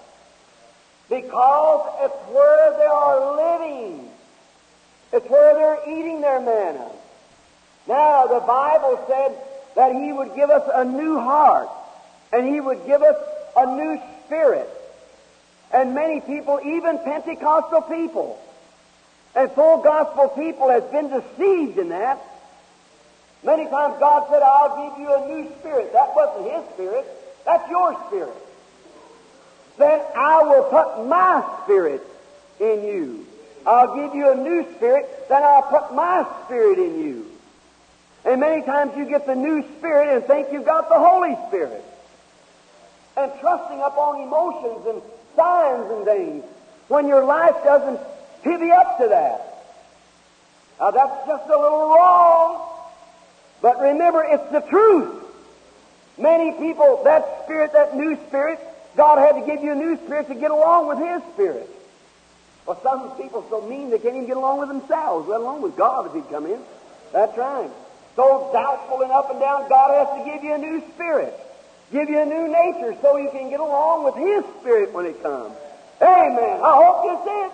Because it's where they are living. It's where they're eating their manna. Now, the Bible said that He would give us a new heart. And He would give us a new spirit. And many people, even Pentecostal people, and full gospel people, has been deceived in that. Many times God said, I'll give you a new spirit. That wasn't His spirit. That's your spirit. Then I will put my spirit in you. I'll give you a new spirit, then I'll put my spirit in you. And many times you get the new spirit and think you've got the Holy Spirit. And trusting upon emotions and signs and things when your life doesn't pivot up to that. Now that's just a little wrong. But remember, it's the truth. Many people, that spirit, that new spirit, God had to give you a new spirit to get along with His spirit. Well, some people are so mean they can't even get along with themselves, let alone with God if He'd come in. That's right. So doubtful and up and down, God has to give you a new spirit. Give you a new nature so you can get along with His spirit when it comes. Amen. I hope you see it.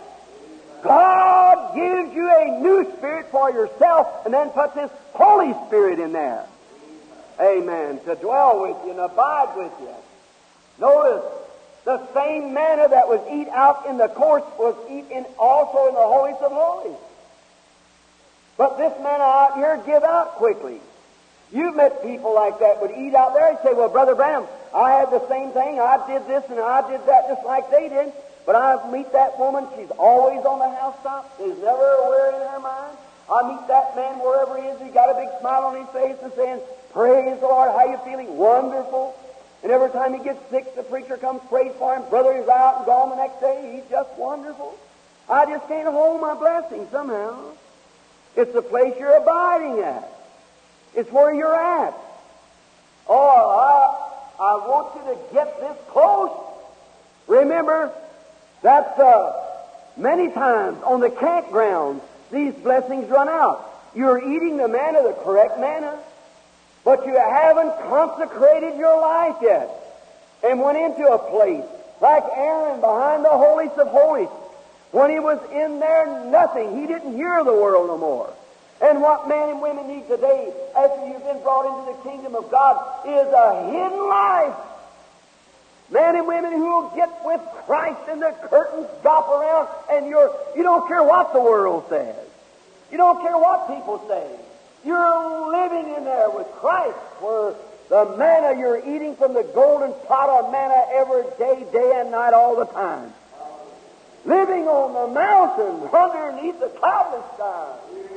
God gives you a new spirit for yourself and then puts His Holy Spirit in there. Amen. To dwell with you and abide with you. Notice, the same manna that was eat out in the courts was eat also in the holiest of holies. But this manna out here give out quickly. You've met people like that would eat out there and say, well, Brother Branham, I had the same thing. I did this and I did that just like they did. But I meet that woman, she's always on the housetop. There's never a worry in her mind. I meet that man wherever he is. He got a big smile on his face and saying, "Praise the Lord, how you feeling?" Wonderful. And every time he gets sick, the preacher comes, prays for him. Brother is out and gone the next day. He's just wonderful. I just can't hold my blessing somehow. It's the place you're abiding at. It's where you're at. Oh, I want you to get this close. Remember, that's many times on the campgrounds, these blessings run out. You're eating the manna, the correct manna, but you haven't consecrated your life yet and went into a place like Aaron behind the holiest of holies. When he was in there, nothing. He didn't hear the world no more. And what men and women need today, after you've been brought into the kingdom of God, is a hidden life. Men and women who will get with Christ and the curtains drop around and you don't care what the world says. You don't care what people say. You're living in there with Christ, where the manna you're eating from the golden pot of manna every day, day and night, all the time. Living on the mountain underneath the cloudless sky.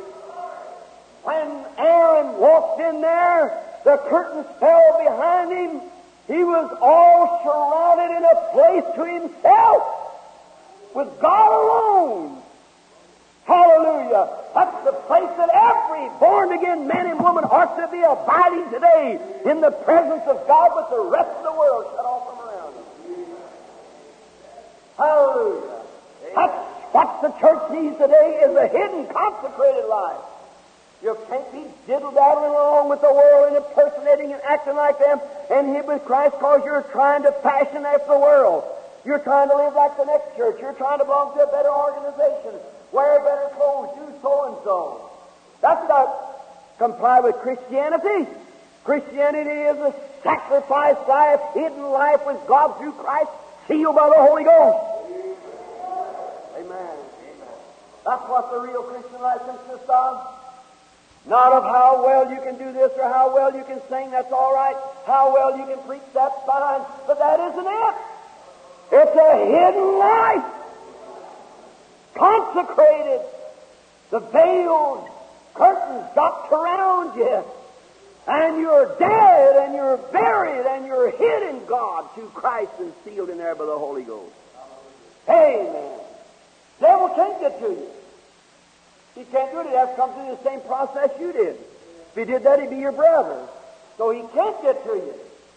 When Aaron walked in there, the curtains fell behind him. He was all surrounded in a place to himself, with God alone. Hallelujah. That's the place that every born-again man and woman ought to be abiding today, in the presence of God, with the rest of the world shut off from around him. Hallelujah. That's what the church needs today, is a hidden, consecrated life. You can't be diddle-daddling along with the world and impersonating and acting like them and hid with Christ, because you're trying to fashion after the world. You're trying to live like the next church. You're trying to belong to a better organization, wear better clothes, do so-and-so. That's not comply with Christianity. Christianity is a sacrifice life, hidden life with God through Christ, sealed by the Holy Ghost. Amen. That's what the real Christian life consists of. Not of how well you can do this or how well you can sing, that's all right. How well you can preach, that's fine. But that isn't it. It's a hidden life. Consecrated. The veiled curtains dropped around you. And you're dead and you're buried and you're hid in God through Christ and sealed in there by the Holy Ghost. Amen. The devil can't get to you. He can't do it. He'd have to come through the same process you did. If he did that, he'd be your brother. So he can't get to you.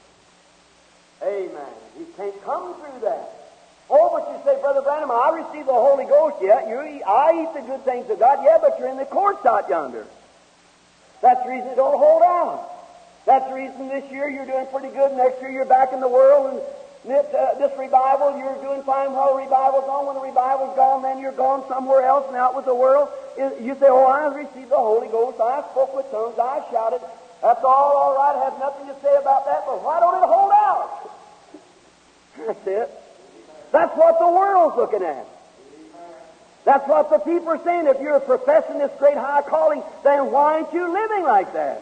Amen. He can't come through that. Oh, but you say, Brother Branham, I received the Holy Ghost. Yeah, I eat the good things of God. Yeah, but you're in the courts out yonder. That's the reason it don't hold out. That's the reason this year you're doing pretty good. Next year you're back in the world, and this revival, you're doing fine while the revival's on. When the revival's gone, then you're gone somewhere else and out with the world. You say, oh, I received the Holy Ghost. I spoke with tongues. I shouted. That's all right. I have nothing to say about that. But why don't it hold out? That's it. That's what the world's looking at. That's what the people are saying. If you're professing this great high calling, then why aren't you living like that?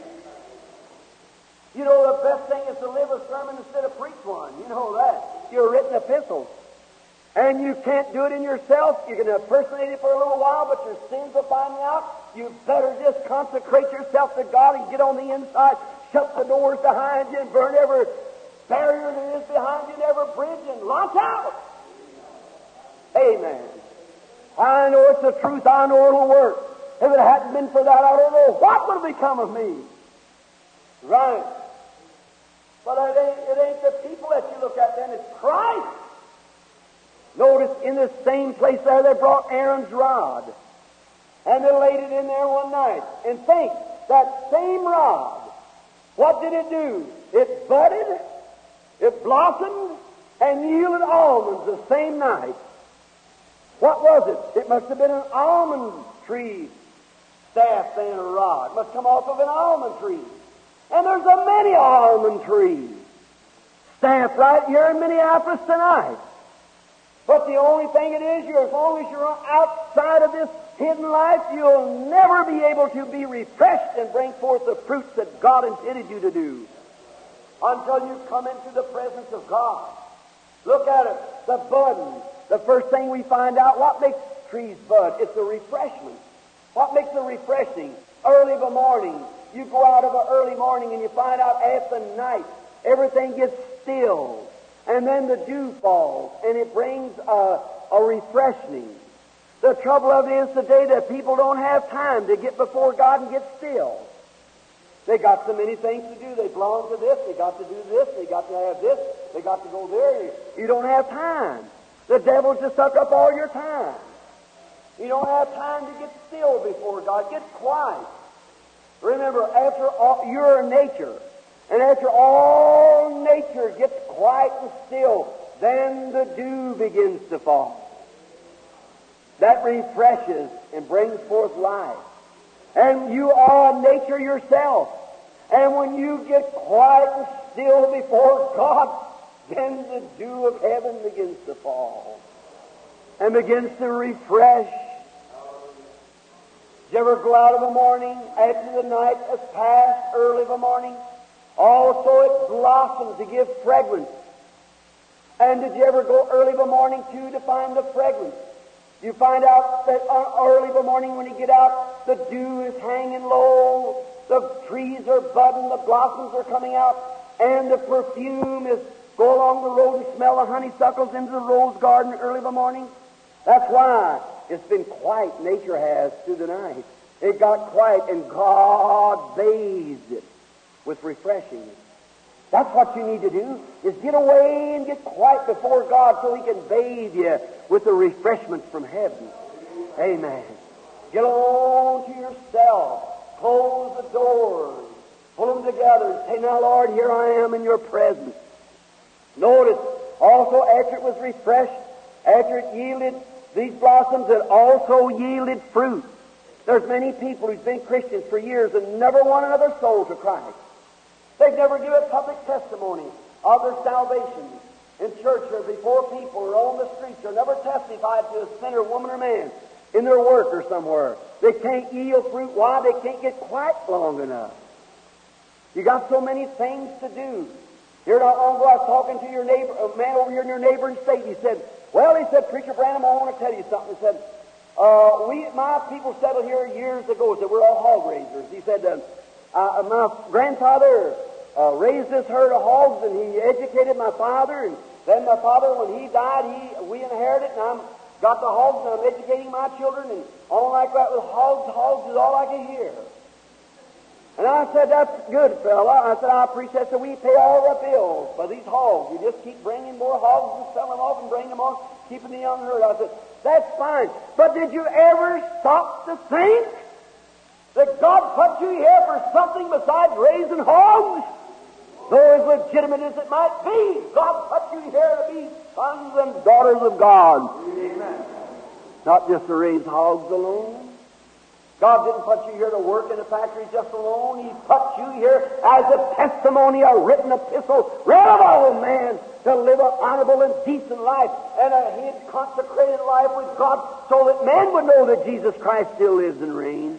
You know, the best thing is to live a sermon instead of preach one. You know that. You're written epistles. And you can't do it in yourself. You can impersonate it for a little while, but your sins will find you out. You better just consecrate yourself to God and get on the inside, shut the doors behind you, and burn every barrier that is behind you and every bridge, and launch out. Amen. I know it's the truth. I know it'll work. If it hadn't been for that, I don't know what would have become of me. Right. But it ain't the people that you look at then, it's Christ. Notice in the same place there, they brought Aaron's rod. And they laid it in there one night. And think, that same rod, what did it do? It budded, it blossomed, and yielded almonds the same night. What was it? It must have been an almond tree staff and a rod. It must come off of an almond tree. And there's a many almond trees stamped right here in Minneapolis tonight. But the only thing it is, as long as you're outside of this hidden life, you'll never be able to be refreshed and bring forth the fruits that God intended you to do until you come into the presence of God. Look at it, the budding. The first thing we find out, what makes trees bud? It's a refreshment. What makes it refreshing? Early of a morning. You go out of an early morning and you find out after night everything gets still. And then the dew falls and it brings a refreshing. The trouble of it is today that people don't have time to get before God and get still. They got so many things to do. They belong to this. They got to do this. They got to have this. They got to go there. You don't have time. The devil's just suck up all your time. You don't have time to get still before God. Get quiet. Remember, after all, you're nature. And after all nature gets quiet and still, then the dew begins to fall. That refreshes and brings forth life. And you are nature yourself. And when you get quiet and still before God, then the dew of heaven begins to fall and begins to refresh. Did you ever go out of a morning after the night has passed, early of a morning? Also it blossoms to give fragrance. And did you ever go early of a morning too to find the fragrance? You find out that early of a morning when you get out, the dew is hanging low, the trees are budding, the blossoms are coming out, and the perfume is go along the road and smell the honeysuckles into the rose garden early of a morning. That's why it's been quiet, nature has, through the night. It got quiet, and God bathed it with refreshing. That's what you need to do, is get away and get quiet before God so He can bathe you with the refreshments from heaven. Amen. Get alone to yourself. Close the doors. Pull them together and say, now, Lord, here I am in your presence. Notice, also, after it was refreshed, after it yielded these blossoms, it also yielded fruit. There's many people who've been Christians for years and never won another soul to Christ. They've never given a public testimony of their salvation in church or before people or on the streets, or never testified to a sinner, woman or man, in their work or somewhere. They can't yield fruit. Why? They can't get quiet long enough. You got so many things to do. Here not long ago, I was talking to your neighbor, a man over here in your neighboring state. He said, Preacher Branham, I want to tell you something. He said, my people settled here years ago. He said, we're all hog raisers. He said, my grandfather raised this herd of hogs, and he educated my father, and then my father, when he died, we inherited it, and I got the hogs, and I'm educating my children, and all like that with hogs. Hogs is all I can hear. And I said, that's good, fella. I said, I appreciate it. So we pay all our bills by these hogs. We just keep bringing more hogs and selling them off and bringing them on, keeping the young herd. I said, that's fine. But did you ever stop to think that God put you here for something besides raising hogs? Though as legitimate as it might be, God put you here to be sons and daughters of God. Amen. Not just to raise hogs alone. God didn't put you here to work in a factory just alone. He put you here as a testimony, a written epistle, read of all man, to live an honorable and decent life and a hid, consecrated life with God, so that man would know that Jesus Christ still lives and reigns.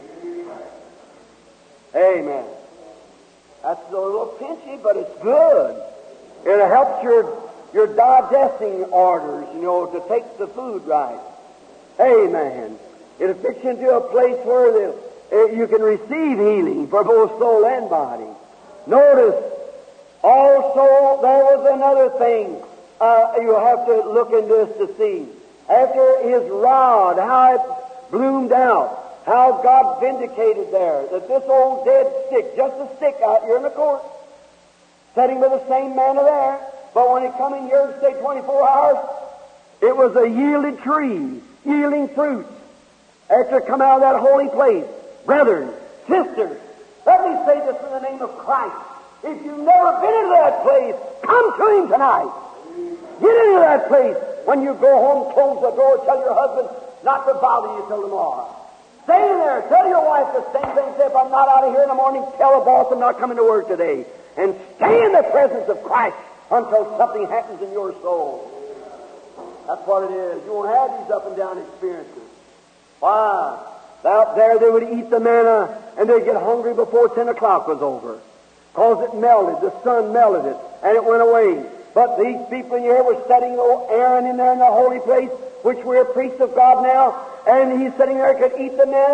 Amen. That's a little pinchy, but it's good. It helps your digesting orders, to take the food right. Amen. It'll fix you into a place where you can receive healing for both soul and body. Notice, also, there was another thing you'll have to look into this to see. After his rod, how it bloomed out, how God vindicated there, that this old dead stick, just a stick out here in the court, sitting with the same manner there, but when it come in here and stayed 24 hours, it was a yielded tree, yielding fruit. After it come out of that holy place, brethren, sisters, let me say this in the name of Christ. If you've never been into that place, come to Him tonight. Get into that place. When you go home, close the door, tell your husband not to bother you till tomorrow. Stay in there. Tell your wife the same thing. Say, if I'm not out of here in the morning, tell the boss I'm not coming to work today. And stay in the presence of Christ until something happens in your soul. That's what it is. You won't have these up and down experiences. Why? Out there they would eat the manna and they'd get hungry before 10 o'clock was over. Because it melted, the sun melted it, and it went away. But these people in here were studying old Aaron in there in the holy place, which we're priests of God now, and he's sitting there, could eat the manna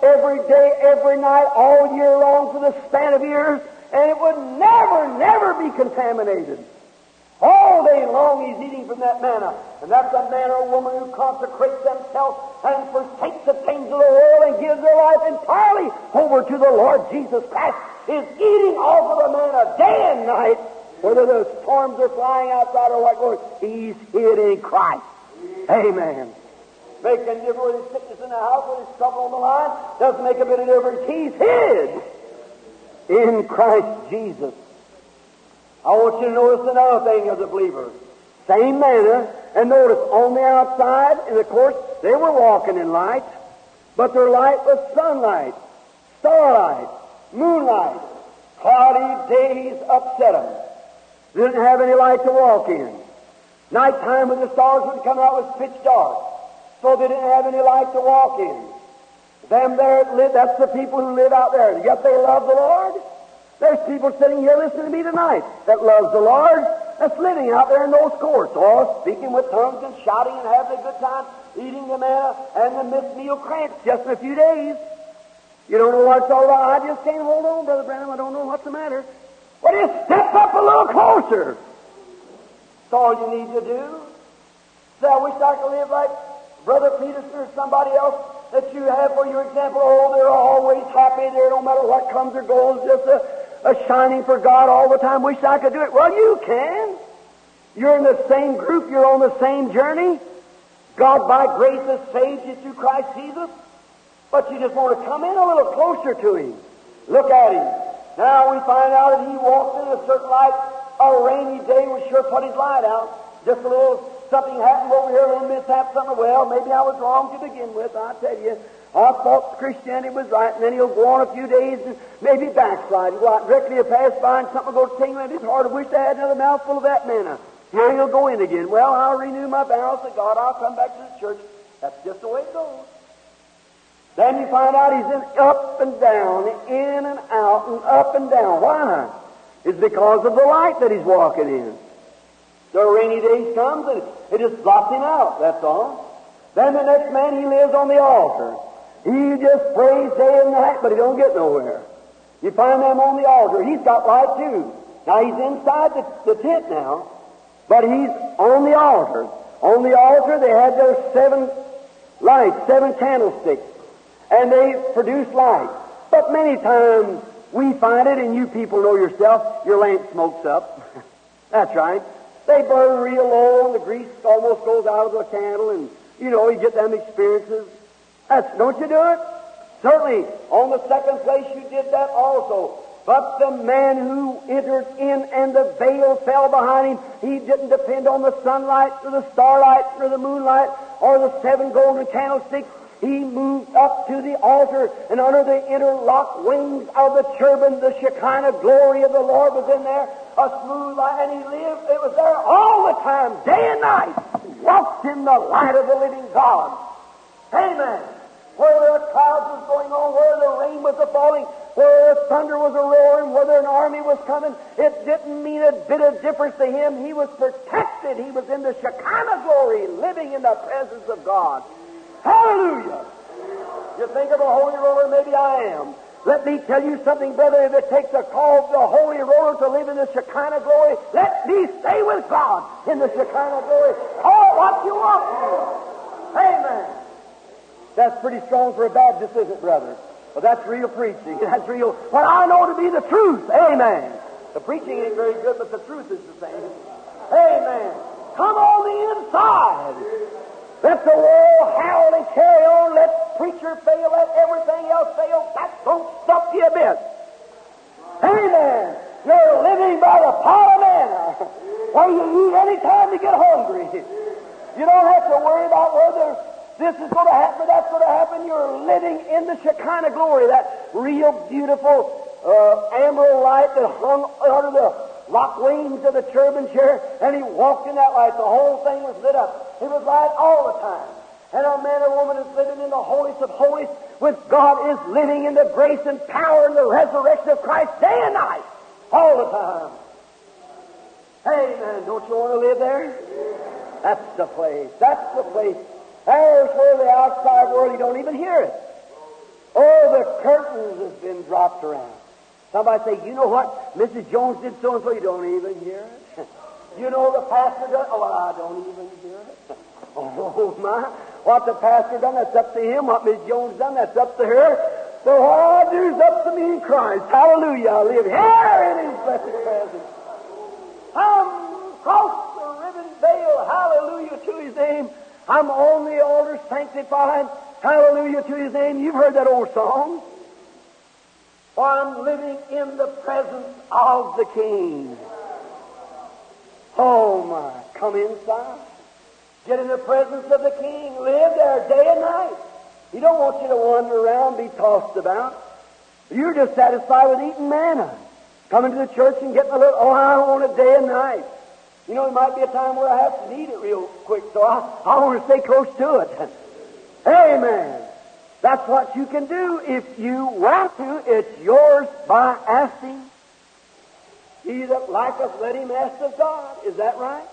every day, every night, all year long for the span of years, and it would never be contaminated. All day long he's eating from that manna. And that's a man or woman who consecrates themselves and forsakes the things of the world and gives their life entirely over to the Lord Jesus Christ, is eating off of the manna day and night, whether the storms are flying outside or what goes. He's hid in Christ. Amen. Making a difference with his sickness in the house, with his trouble on the line, doesn't make a bit of difference. He's hid in Christ Jesus. I want you to notice another thing as a believer. Same manner, and notice on the outside, and of course, they were walking in light, but their light was sunlight, starlight, moonlight. Cloudy days upset them. They didn't have any light to walk in. Nighttime when the stars would come out was pitch dark, so they didn't have any light to walk in. Them there live, that's the people who live out there. Yet they love the Lord. There's people sitting here listening to me tonight that loves the Lord, that's living out there in those courts, all speaking with tongues and shouting and having a good time, eating the manna and the missed meal cramps just in a few days. You don't know what it's all about. I just can't hold on, Brother Branham. I don't know what's the matter. Well, just step up a little closer. That's all you need to do. So I wish I could live like Brother Peterson or somebody else that you have for your example. Oh, they're always happy there, no matter what comes or goes, just a shining for God all the time. Wish I could do it. Well, you can. You're in the same group. You're on the same journey. God, by grace, has saved you through Christ Jesus. But you just want to come in a little closer to Him. Look at Him. Now we find out that He walked in a certain light. A rainy day would sure put His light out. Just a little something happened over here, a little mishap, something. Well, maybe I was wrong to begin with. I tell you, I thought Christianity was right, and then he'll go on a few days and maybe backslide. He'll go out directly to pass by, and something will go tingling in his heart. I wish I had another mouthful of that manna. Here he'll go in again. Well, I'll renew my vows to God. I'll come back to the church. That's just the way it goes. Then you find out he's in up and down, in and out, and up and down. Why? It's because of the light that he's walking in. The rainy days comes and it just blots him out, that's all. Then the next man, he lives on the altar. He just prays day and night, but he don't get nowhere. You find them on the altar. He's got light too. Now he's inside the tent now, but he's on the altar. On the altar they had their 7 lights, 7 candlesticks, and they produce light. But many times we find it, and you people know yourself, your lamp smokes up. That's right. They burn real low, and the grease almost goes out of the candle, and you get them experiences. Don't you do it? Certainly, on the second place you did that also. But the man who entered in and the veil fell behind him, he didn't depend on the sunlight or the starlight or the moonlight or the 7 golden candlesticks. He moved up to the altar, and under the interlocked wings of the cherubim, the Shekinah glory of the Lord was in there, a smooth light, and he lived. It was there all the time, day and night. He walked in the light of the living God. Amen. Where the clouds was going on, where the rain was falling, where the thunder was roaring, whether an army was coming, it didn't mean a bit of difference to him. He was protected. He was in the Shekinah glory, living in the presence of God. Hallelujah! You think of a holy roller, maybe I am. Let me tell you something, brother. If it takes a call for a holy roller to live in the Shekinah glory, let me stay with God in the Shekinah glory. Call what you want to. Amen. That's pretty strong for a Baptist, isn't it, brother? Well, that's real preaching. That's real. What I know to be the truth. Amen. The preaching ain't very good, but the truth is the same. Amen. Come on the inside. Let the world howl and carry on. Let preacher fail. Let everything else fail. That don't stop you a bit. Amen. You're living by the pot of manna, where you eat any time you get hungry. You don't have to worry about whether this is going to happen or that's going to happen. You're living in the Shekinah glory, that real beautiful amber light that hung under the locked wings of the cherubim chair, and he walked in that light. The whole thing was lit up. It was light all the time. And a man or woman is living in the holiest of holies when God is living in the grace and power and the resurrection of Christ day and night, all the time. Amen. Don't you want to live there? That's the place. That's the place. There's where the outside world, you don't even hear it. Oh, the curtains has been dropped around. Somebody say, you know what? Mrs. Jones did so and so. You don't even hear it. You know the pastor done. Oh, well, I don't even hear it. Oh, my. What the pastor done, that's up to him. What Miss Jones done, that's up to her. So what I do is up to me in Christ. Hallelujah. I live here in His blessed presence. I'm across the ribbon veil. Hallelujah to His name. I'm on the altar sanctified. Hallelujah to His name. You've heard that old song. For I'm living in the presence of the King. Oh, my. Come inside. Get in the presence of the King. Live there day and night. He don't want you to wander around, be tossed about. You're just satisfied with eating manna. Coming to the church and getting a little, oh, I want it day and night. You know, there might be a time where I have to eat it real quick, so I want to stay close to it. Amen. That's what you can do if you want to. It's yours by asking. He that liketh, let him ask of God. Is that right?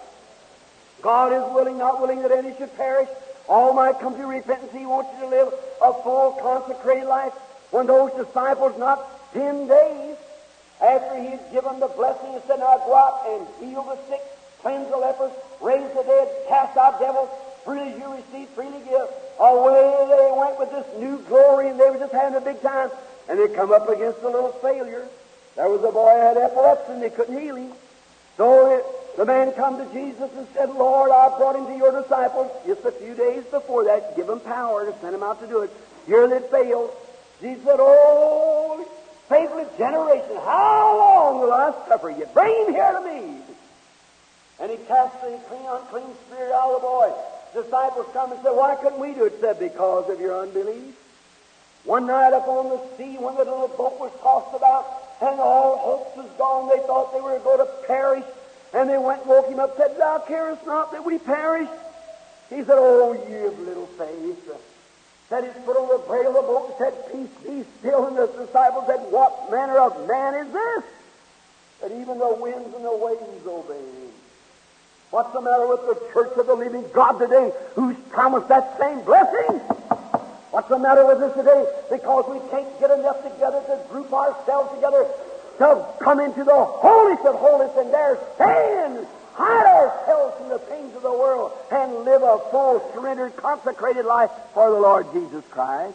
God is willing, not willing that any should perish. All might come to repentance. He wants you to live a full, consecrated life. When those disciples, not 10 days after He had given the blessing, He said, now go out and heal the sick, cleanse the lepers, raise the dead, cast out devils, freely you receive, freely give. Away they went with this new glory, and they were just having a big time. And they come up against a little failure. There was a boy who had epilepsy, and they couldn't heal him. So the man come to Jesus and said, Lord, I brought him to your disciples just a few days before that. Give them power to send him out to do it. Here they failed. Jesus said, oh, faithless generation, how long will I suffer you? Bring him here to me. And he cast the unclean spirit out of the boy. Disciples come and said, why couldn't we do it? He said, because of your unbelief. One night up on the sea, when the little boat was tossed about, and all hopes was gone, they thought they were going to perish. And they went and woke him up and said, thou carest not that we perish? He said, oh, ye of little faith. Set his foot on the brail of the boat and said, peace, be still. And the disciples said, what manner of man is this, that even the winds and the waves obey him? What's the matter with the church of the living God today, who's promised that same blessing? What's the matter with us today? Because we can't get enough together to group ourselves together to come into the holiest of holies and there stand, hide ourselves from the things of the world, and live a full, surrendered, consecrated life for the Lord Jesus Christ.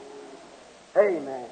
Amen.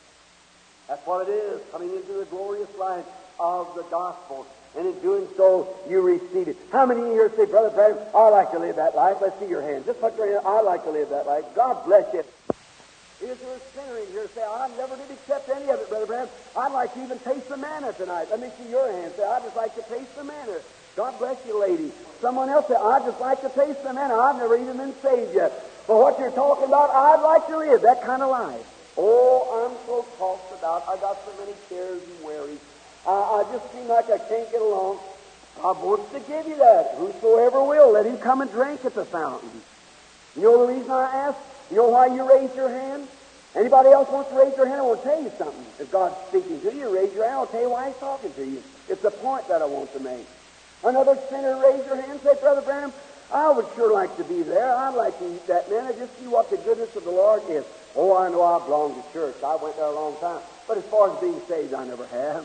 That's what it is, coming into the glorious life of the gospel. And in doing so, you receive it. How many of you here say, Brother Branham, I'd like to live that life? Let's see your hand. Just put your hand. I'd like to live that life. God bless you. Is there a sinner in here say, I never did accept any of it, Brother Branham. I'd like to even taste the manna tonight. Let me see your hand. Say, I'd just like to taste the manna. God bless you, lady. Someone else say, I'd just like to taste the manna. I've never even been saved yet. But what you're talking about, I'd like to live that kind of life. Oh, I'm so tossed about. I got so many cares and worries. I just seem like I can't get along. God wants to give you that. Whosoever will, let him come and drink at the fountain. You know the reason I ask? You know why you raised your hand? Anybody else wants to raise their hand? I want to tell you something. If God's speaking to you, raise your hand. I'll tell you why He's talking to you. It's the point that I want to make. Another sinner raise your hand and say, Brother Branham, I would sure like to be there. I'd like to eat that manna, just see what the goodness of the Lord is. Oh, I know I belong to church. I went there a long time. But as far as being saved, I never have.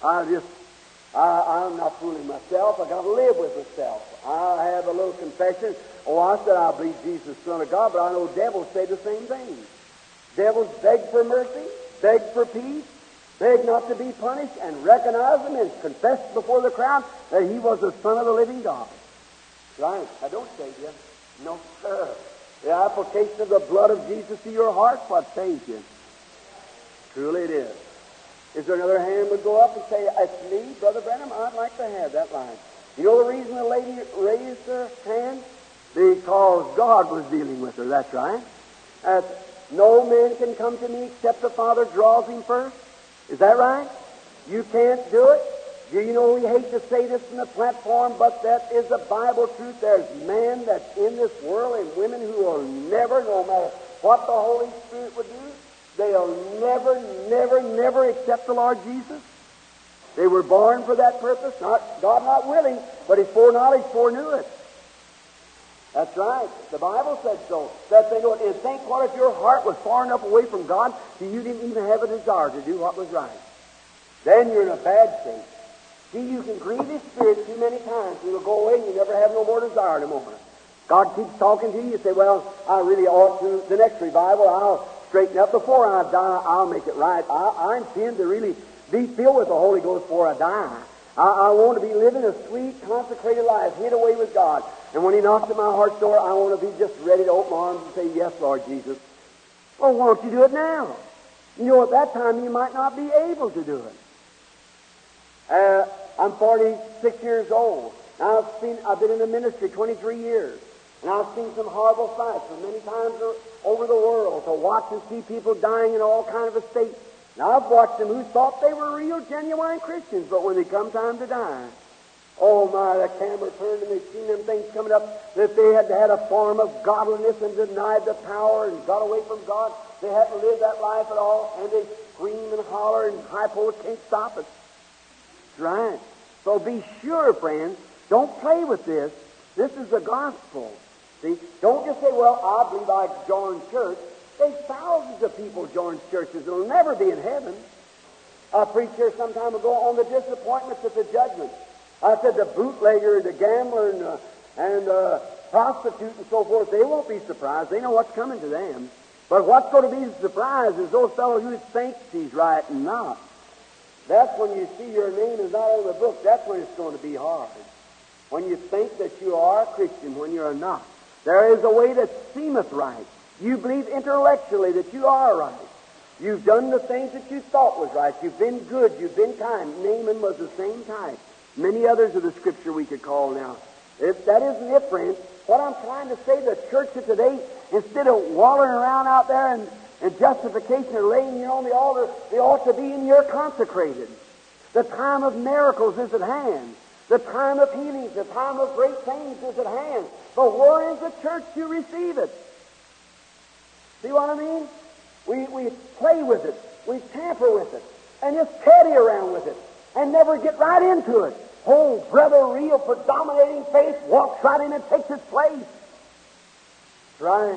I'm not fooling myself. I got to live with myself. I have a little confession. Oh, I said I believe Jesus is the Son of God, but I know devils say the same thing. Devils beg for mercy, beg for peace, beg not to be punished, and recognize Him and confess before the crowd that He was the Son of the living God. Right? I don't save you. No, sir. The application of the blood of Jesus to your heart, what saves you. Truly it is. Is there another hand would go up and say, it's me, Brother Branham, I'd like to have that line. You know the reason the lady raised her hand? Because God was dealing with her, that's right. No man can come to me except the Father draws him first. Is that right? You can't do it. Do you know, we hate to say this from the platform, but that is the Bible truth. There's men that's in this world and women who will never, no matter what the Holy Spirit would do, they'll never, never, never accept the Lord Jesus. They were born for that purpose. God not willing, but His foreknowledge foreknew it. That's right. The Bible said so. That they know it. And think what if your heart was far enough away from God that you didn't even have a desire to do what was right. Then you're in a bad state. See, you can grieve His Spirit too many times. He will go away and you never have no more desire no more. God keeps talking to you. You say, well, I really ought to. The next revival, I'll straighten up. Before I die, I'll make it right. I intend to really be filled with the Holy Ghost before I die. I want to be living a sweet, consecrated life, hid away with God. And when He knocks at my heart's door, I want to be just ready to open my arms and say, yes, Lord Jesus. Well, why don't you do it now? You know, at that time, you might not be able to do it. I'm 46 years old. Now I've been in the ministry 23 years. And I've seen some horrible sights from many times over the world to watch and see people dying in all kind of a state. Now I've watched them who thought they were real, genuine Christians, but when they come time to die, oh my, the camera turned and they've seen them things coming up that they had had a form of godliness and denied the power and got away from God. They hadn't lived that life at all, and they scream and holler and high poets can't stop it. That's right. So be sure, friends, don't play with this. This is the gospel. See, don't just say, well, I believe I joined church. There's thousands of people join churches that will never be in heaven. I preached here some time ago on the disappointments at the judgment. I said the bootlegger and the gambler and prostitute and so forth, they won't be surprised. They know what's coming to them. But what's going to be the surprise is those fellows who think he's right and not. That's when you see your name is not on the book. That's when it's going to be hard. When you think that you are a Christian when you're not. There is a way that seemeth right. You believe intellectually that you are right. You've done the things that you thought was right. You've been good. You've been kind. Naaman was the same type. Many others of the Scripture we could call now. If that isn't it, friends, what I'm trying to say, the church of today, instead of wallowing around out there and justification or laying you on the altar, they ought to be in here consecrated. The time of miracles is at hand. The time of healings, the time of great things is at hand. But where is the church to receive it? See what I mean? We play with it. We tamper with it. And just caddy around with it. And never get right into it. Oh, brother, real predominating faith walks right in and takes its place. That's right.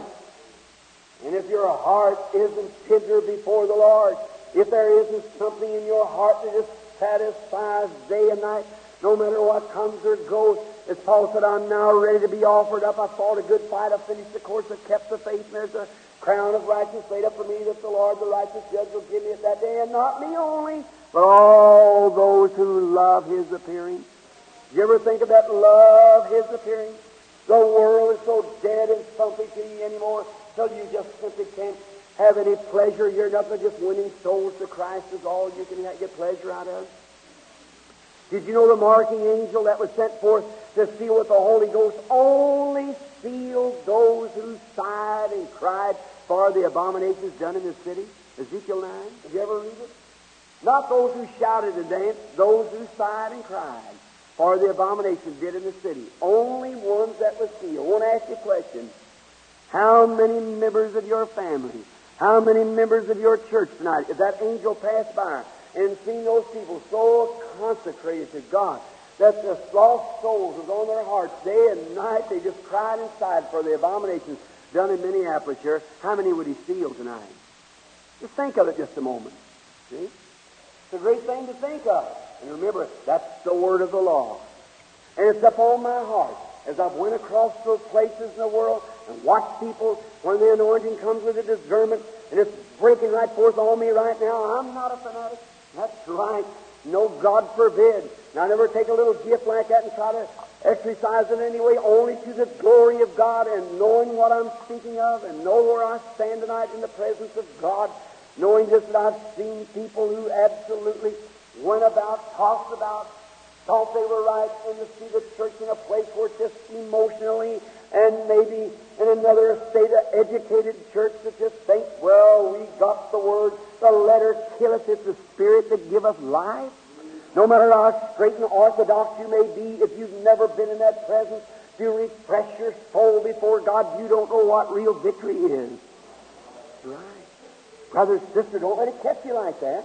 And if your heart isn't tender before the Lord, if there isn't something in your heart that just satisfies day and night, no matter what comes or goes, as Paul said, I'm now ready to be offered up. I fought a good fight. I finished the course. I kept the faith. And there's a crown of righteousness laid up for me that the Lord, the righteous judge, will give me at that day. And not me only, but all those who love His appearing. Do you ever think of that? Love His appearing. The world is so dead and stumpy to you anymore till you just simply can't have any pleasure. You're nothing but just winning souls to Christ is all you can get pleasure out of. Did you know the marking angel that was sent forth to seal with the Holy Ghost only sealed those who sighed and cried for the abominations done in the city? Ezekiel 9. Did you ever read it? Not those who shouted and danced, those who sighed and cried for the abominations did in the city. Only ones that were sealed. I want to ask you a question. How many members of your family, how many members of your church tonight, if that angel passed by and seen those people so consecrated to God that the lost souls was on their hearts day and night, they just cried and sighed for the abominations done in Minneapolis here, how many would He seal tonight? Just think of it just a moment. See? It's a great thing to think of. And remember, that's the word of the law. And it's up on my heart as I've went across those places in the world and watched people when the anointing comes with a discernment and it's breaking right forth on me right now. I'm not a fanatic. That's right. No, God forbid. And I never take a little gift like that and try to exercise it anyway, only to the glory of God and knowing what I'm speaking of and know where I stand tonight in the presence of God, knowing just that I've seen people who absolutely went about, talked about, thought they were right, and to see the church in a place where just emotionally and maybe in another state of educated church that just thinks, well, we got the word, the letter killeth, it's the spirit that giveth life. No matter how straight and orthodox you may be, if you've never been in that presence to refresh your soul before God, you don't know what real victory is. Right. Brother, sister, don't let it catch you like that.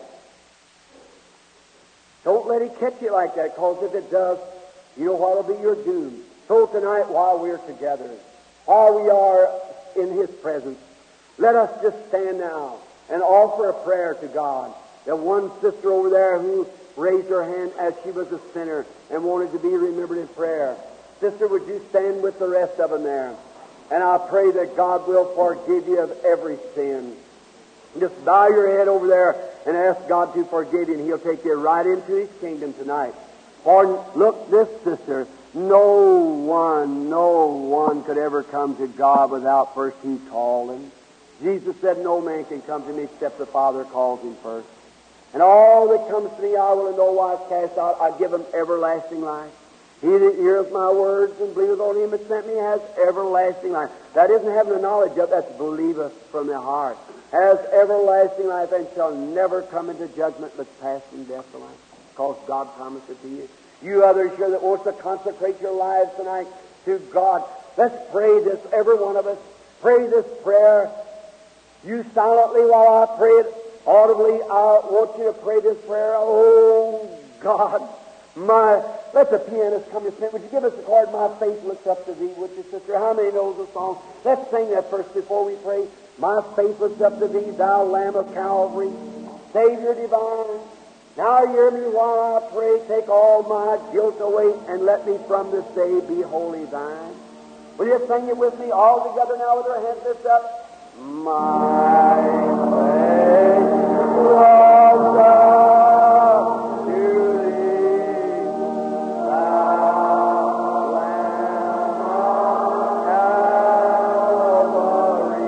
Don't let it catch you like that, because if it does, you know what will be your doom. So tonight, while we're together, while we are in His presence, let us just stand now and offer a prayer to God. That one sister over there who raised her hand as she was a sinner and wanted to be remembered in prayer. Sister, would you stand with the rest of them there? And I pray that God will forgive you of every sin. Just bow your head over there and ask God to forgive you, and He'll take you right into His kingdom tonight. For look, this sister, no one could ever come to God without first He called him. Jesus said, no man can come to me except the Father calls him first. And all that comes to me I will in no wise cast out. I give him everlasting life. He that heareth my words and believeth on Him that sent me has everlasting life. That isn't having the knowledge of, that's believeth from the heart. Has everlasting life and shall never come into judgment but pass from death to life. Because God promised it to you. You others here that wants to consecrate your lives tonight to God, let's pray this, every one of us. Pray this prayer. You silently while I pray it audibly, I want you to pray this prayer. Oh God, let the pianist come and sing. Would you give us the chord, My Faith Looks Up to Thee, would you, sister? How many knows the song? Let's sing that first before we pray. My faith looks up to Thee, Thou Lamb of Calvary, Savior divine. Now hear me while I pray. Take all my guilt away and let me from this day be wholly Thine. Will you sing it with me all together now with our hands lifted up? My faith looks up to Thee, Thou Lamb of Calvary,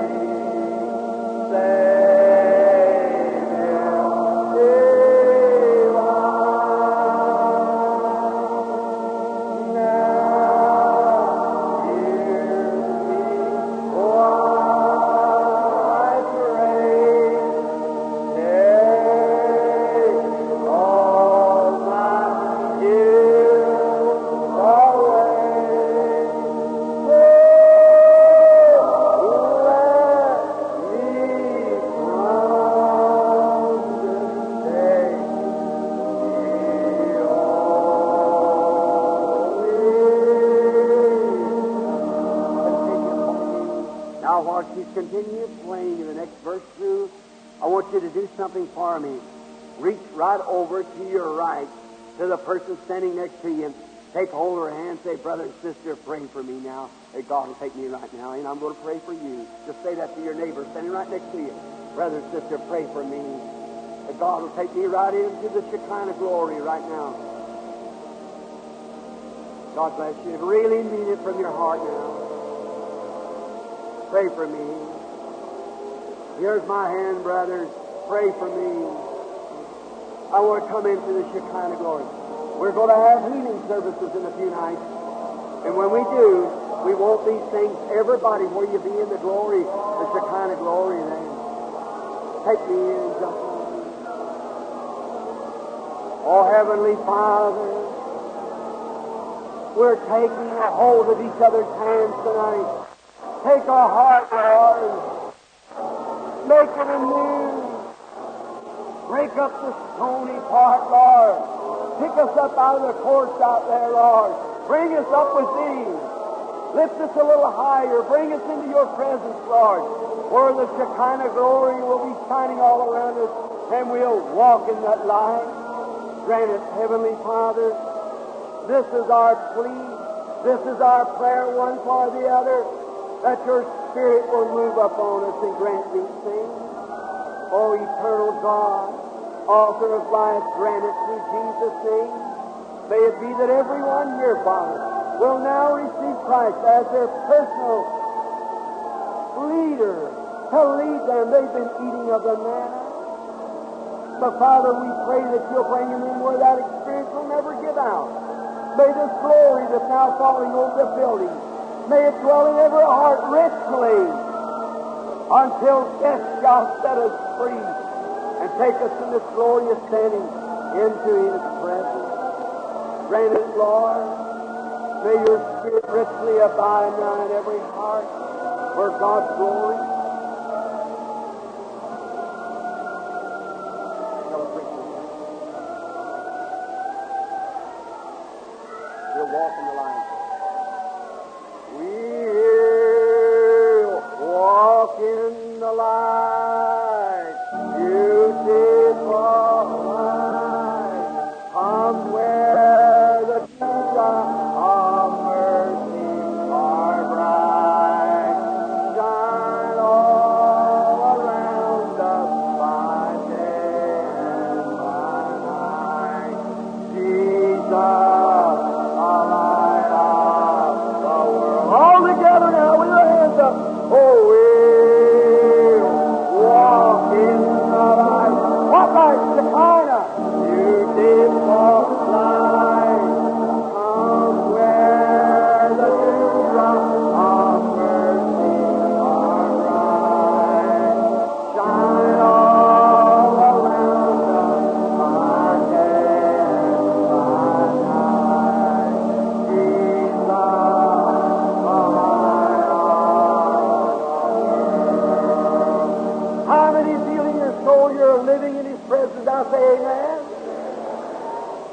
continue playing in the next verse through, I want you to do something for me. Reach right over to your right to the person standing next to you. Take hold of her hand, say, brother and sister, pray for me now. Hey, God will take me right now, and I'm going to pray for you. Just say that to your neighbor standing right next to you. Brother and sister, pray for me. That God will take me right into the Shekinah glory right now. God bless you. Really mean it from your heart now. Pray for me. Here's my hand, brothers. Pray for me. I want to come into the Shekinah glory. We're going to have healing services in a few nights. And when we do, we want these things, everybody, where you be in the glory, the Shekinah glory then. Take me in, just oh, Heavenly Father, we're taking a hold of each other's hands tonight. Take our heart, Lord. Make it anew. Break up the stony part, Lord. Pick us up out of the course out there, Lord. Bring us up with Thee. Lift us a little higher. Bring us into Your presence, Lord, where the Shekinah glory will be shining all around us, and we'll walk in that light. Grant it, Heavenly Father. This is our plea. This is our prayer, one for the other, that Your Spirit will move upon us and grant these things. O eternal God, author of life, grant it through Jesus' name. May it be that everyone here, Father, will now receive Christ as their personal leader to lead them. They've been eating of the manna. But Father, we pray that You'll bring them in where that experience will never give out. May this glory that's now falling over the building, may it dwell in every heart richly until death shall set us free and take us in this glorious standing into His presence. Grant it, Lord. May Your Spirit richly abide now in every heart for God's glory. We'll walk in the light. We hear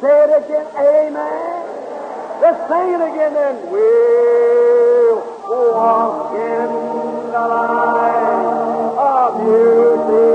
Say it again, amen. Let's sing it again then. We'll walk in the light of music.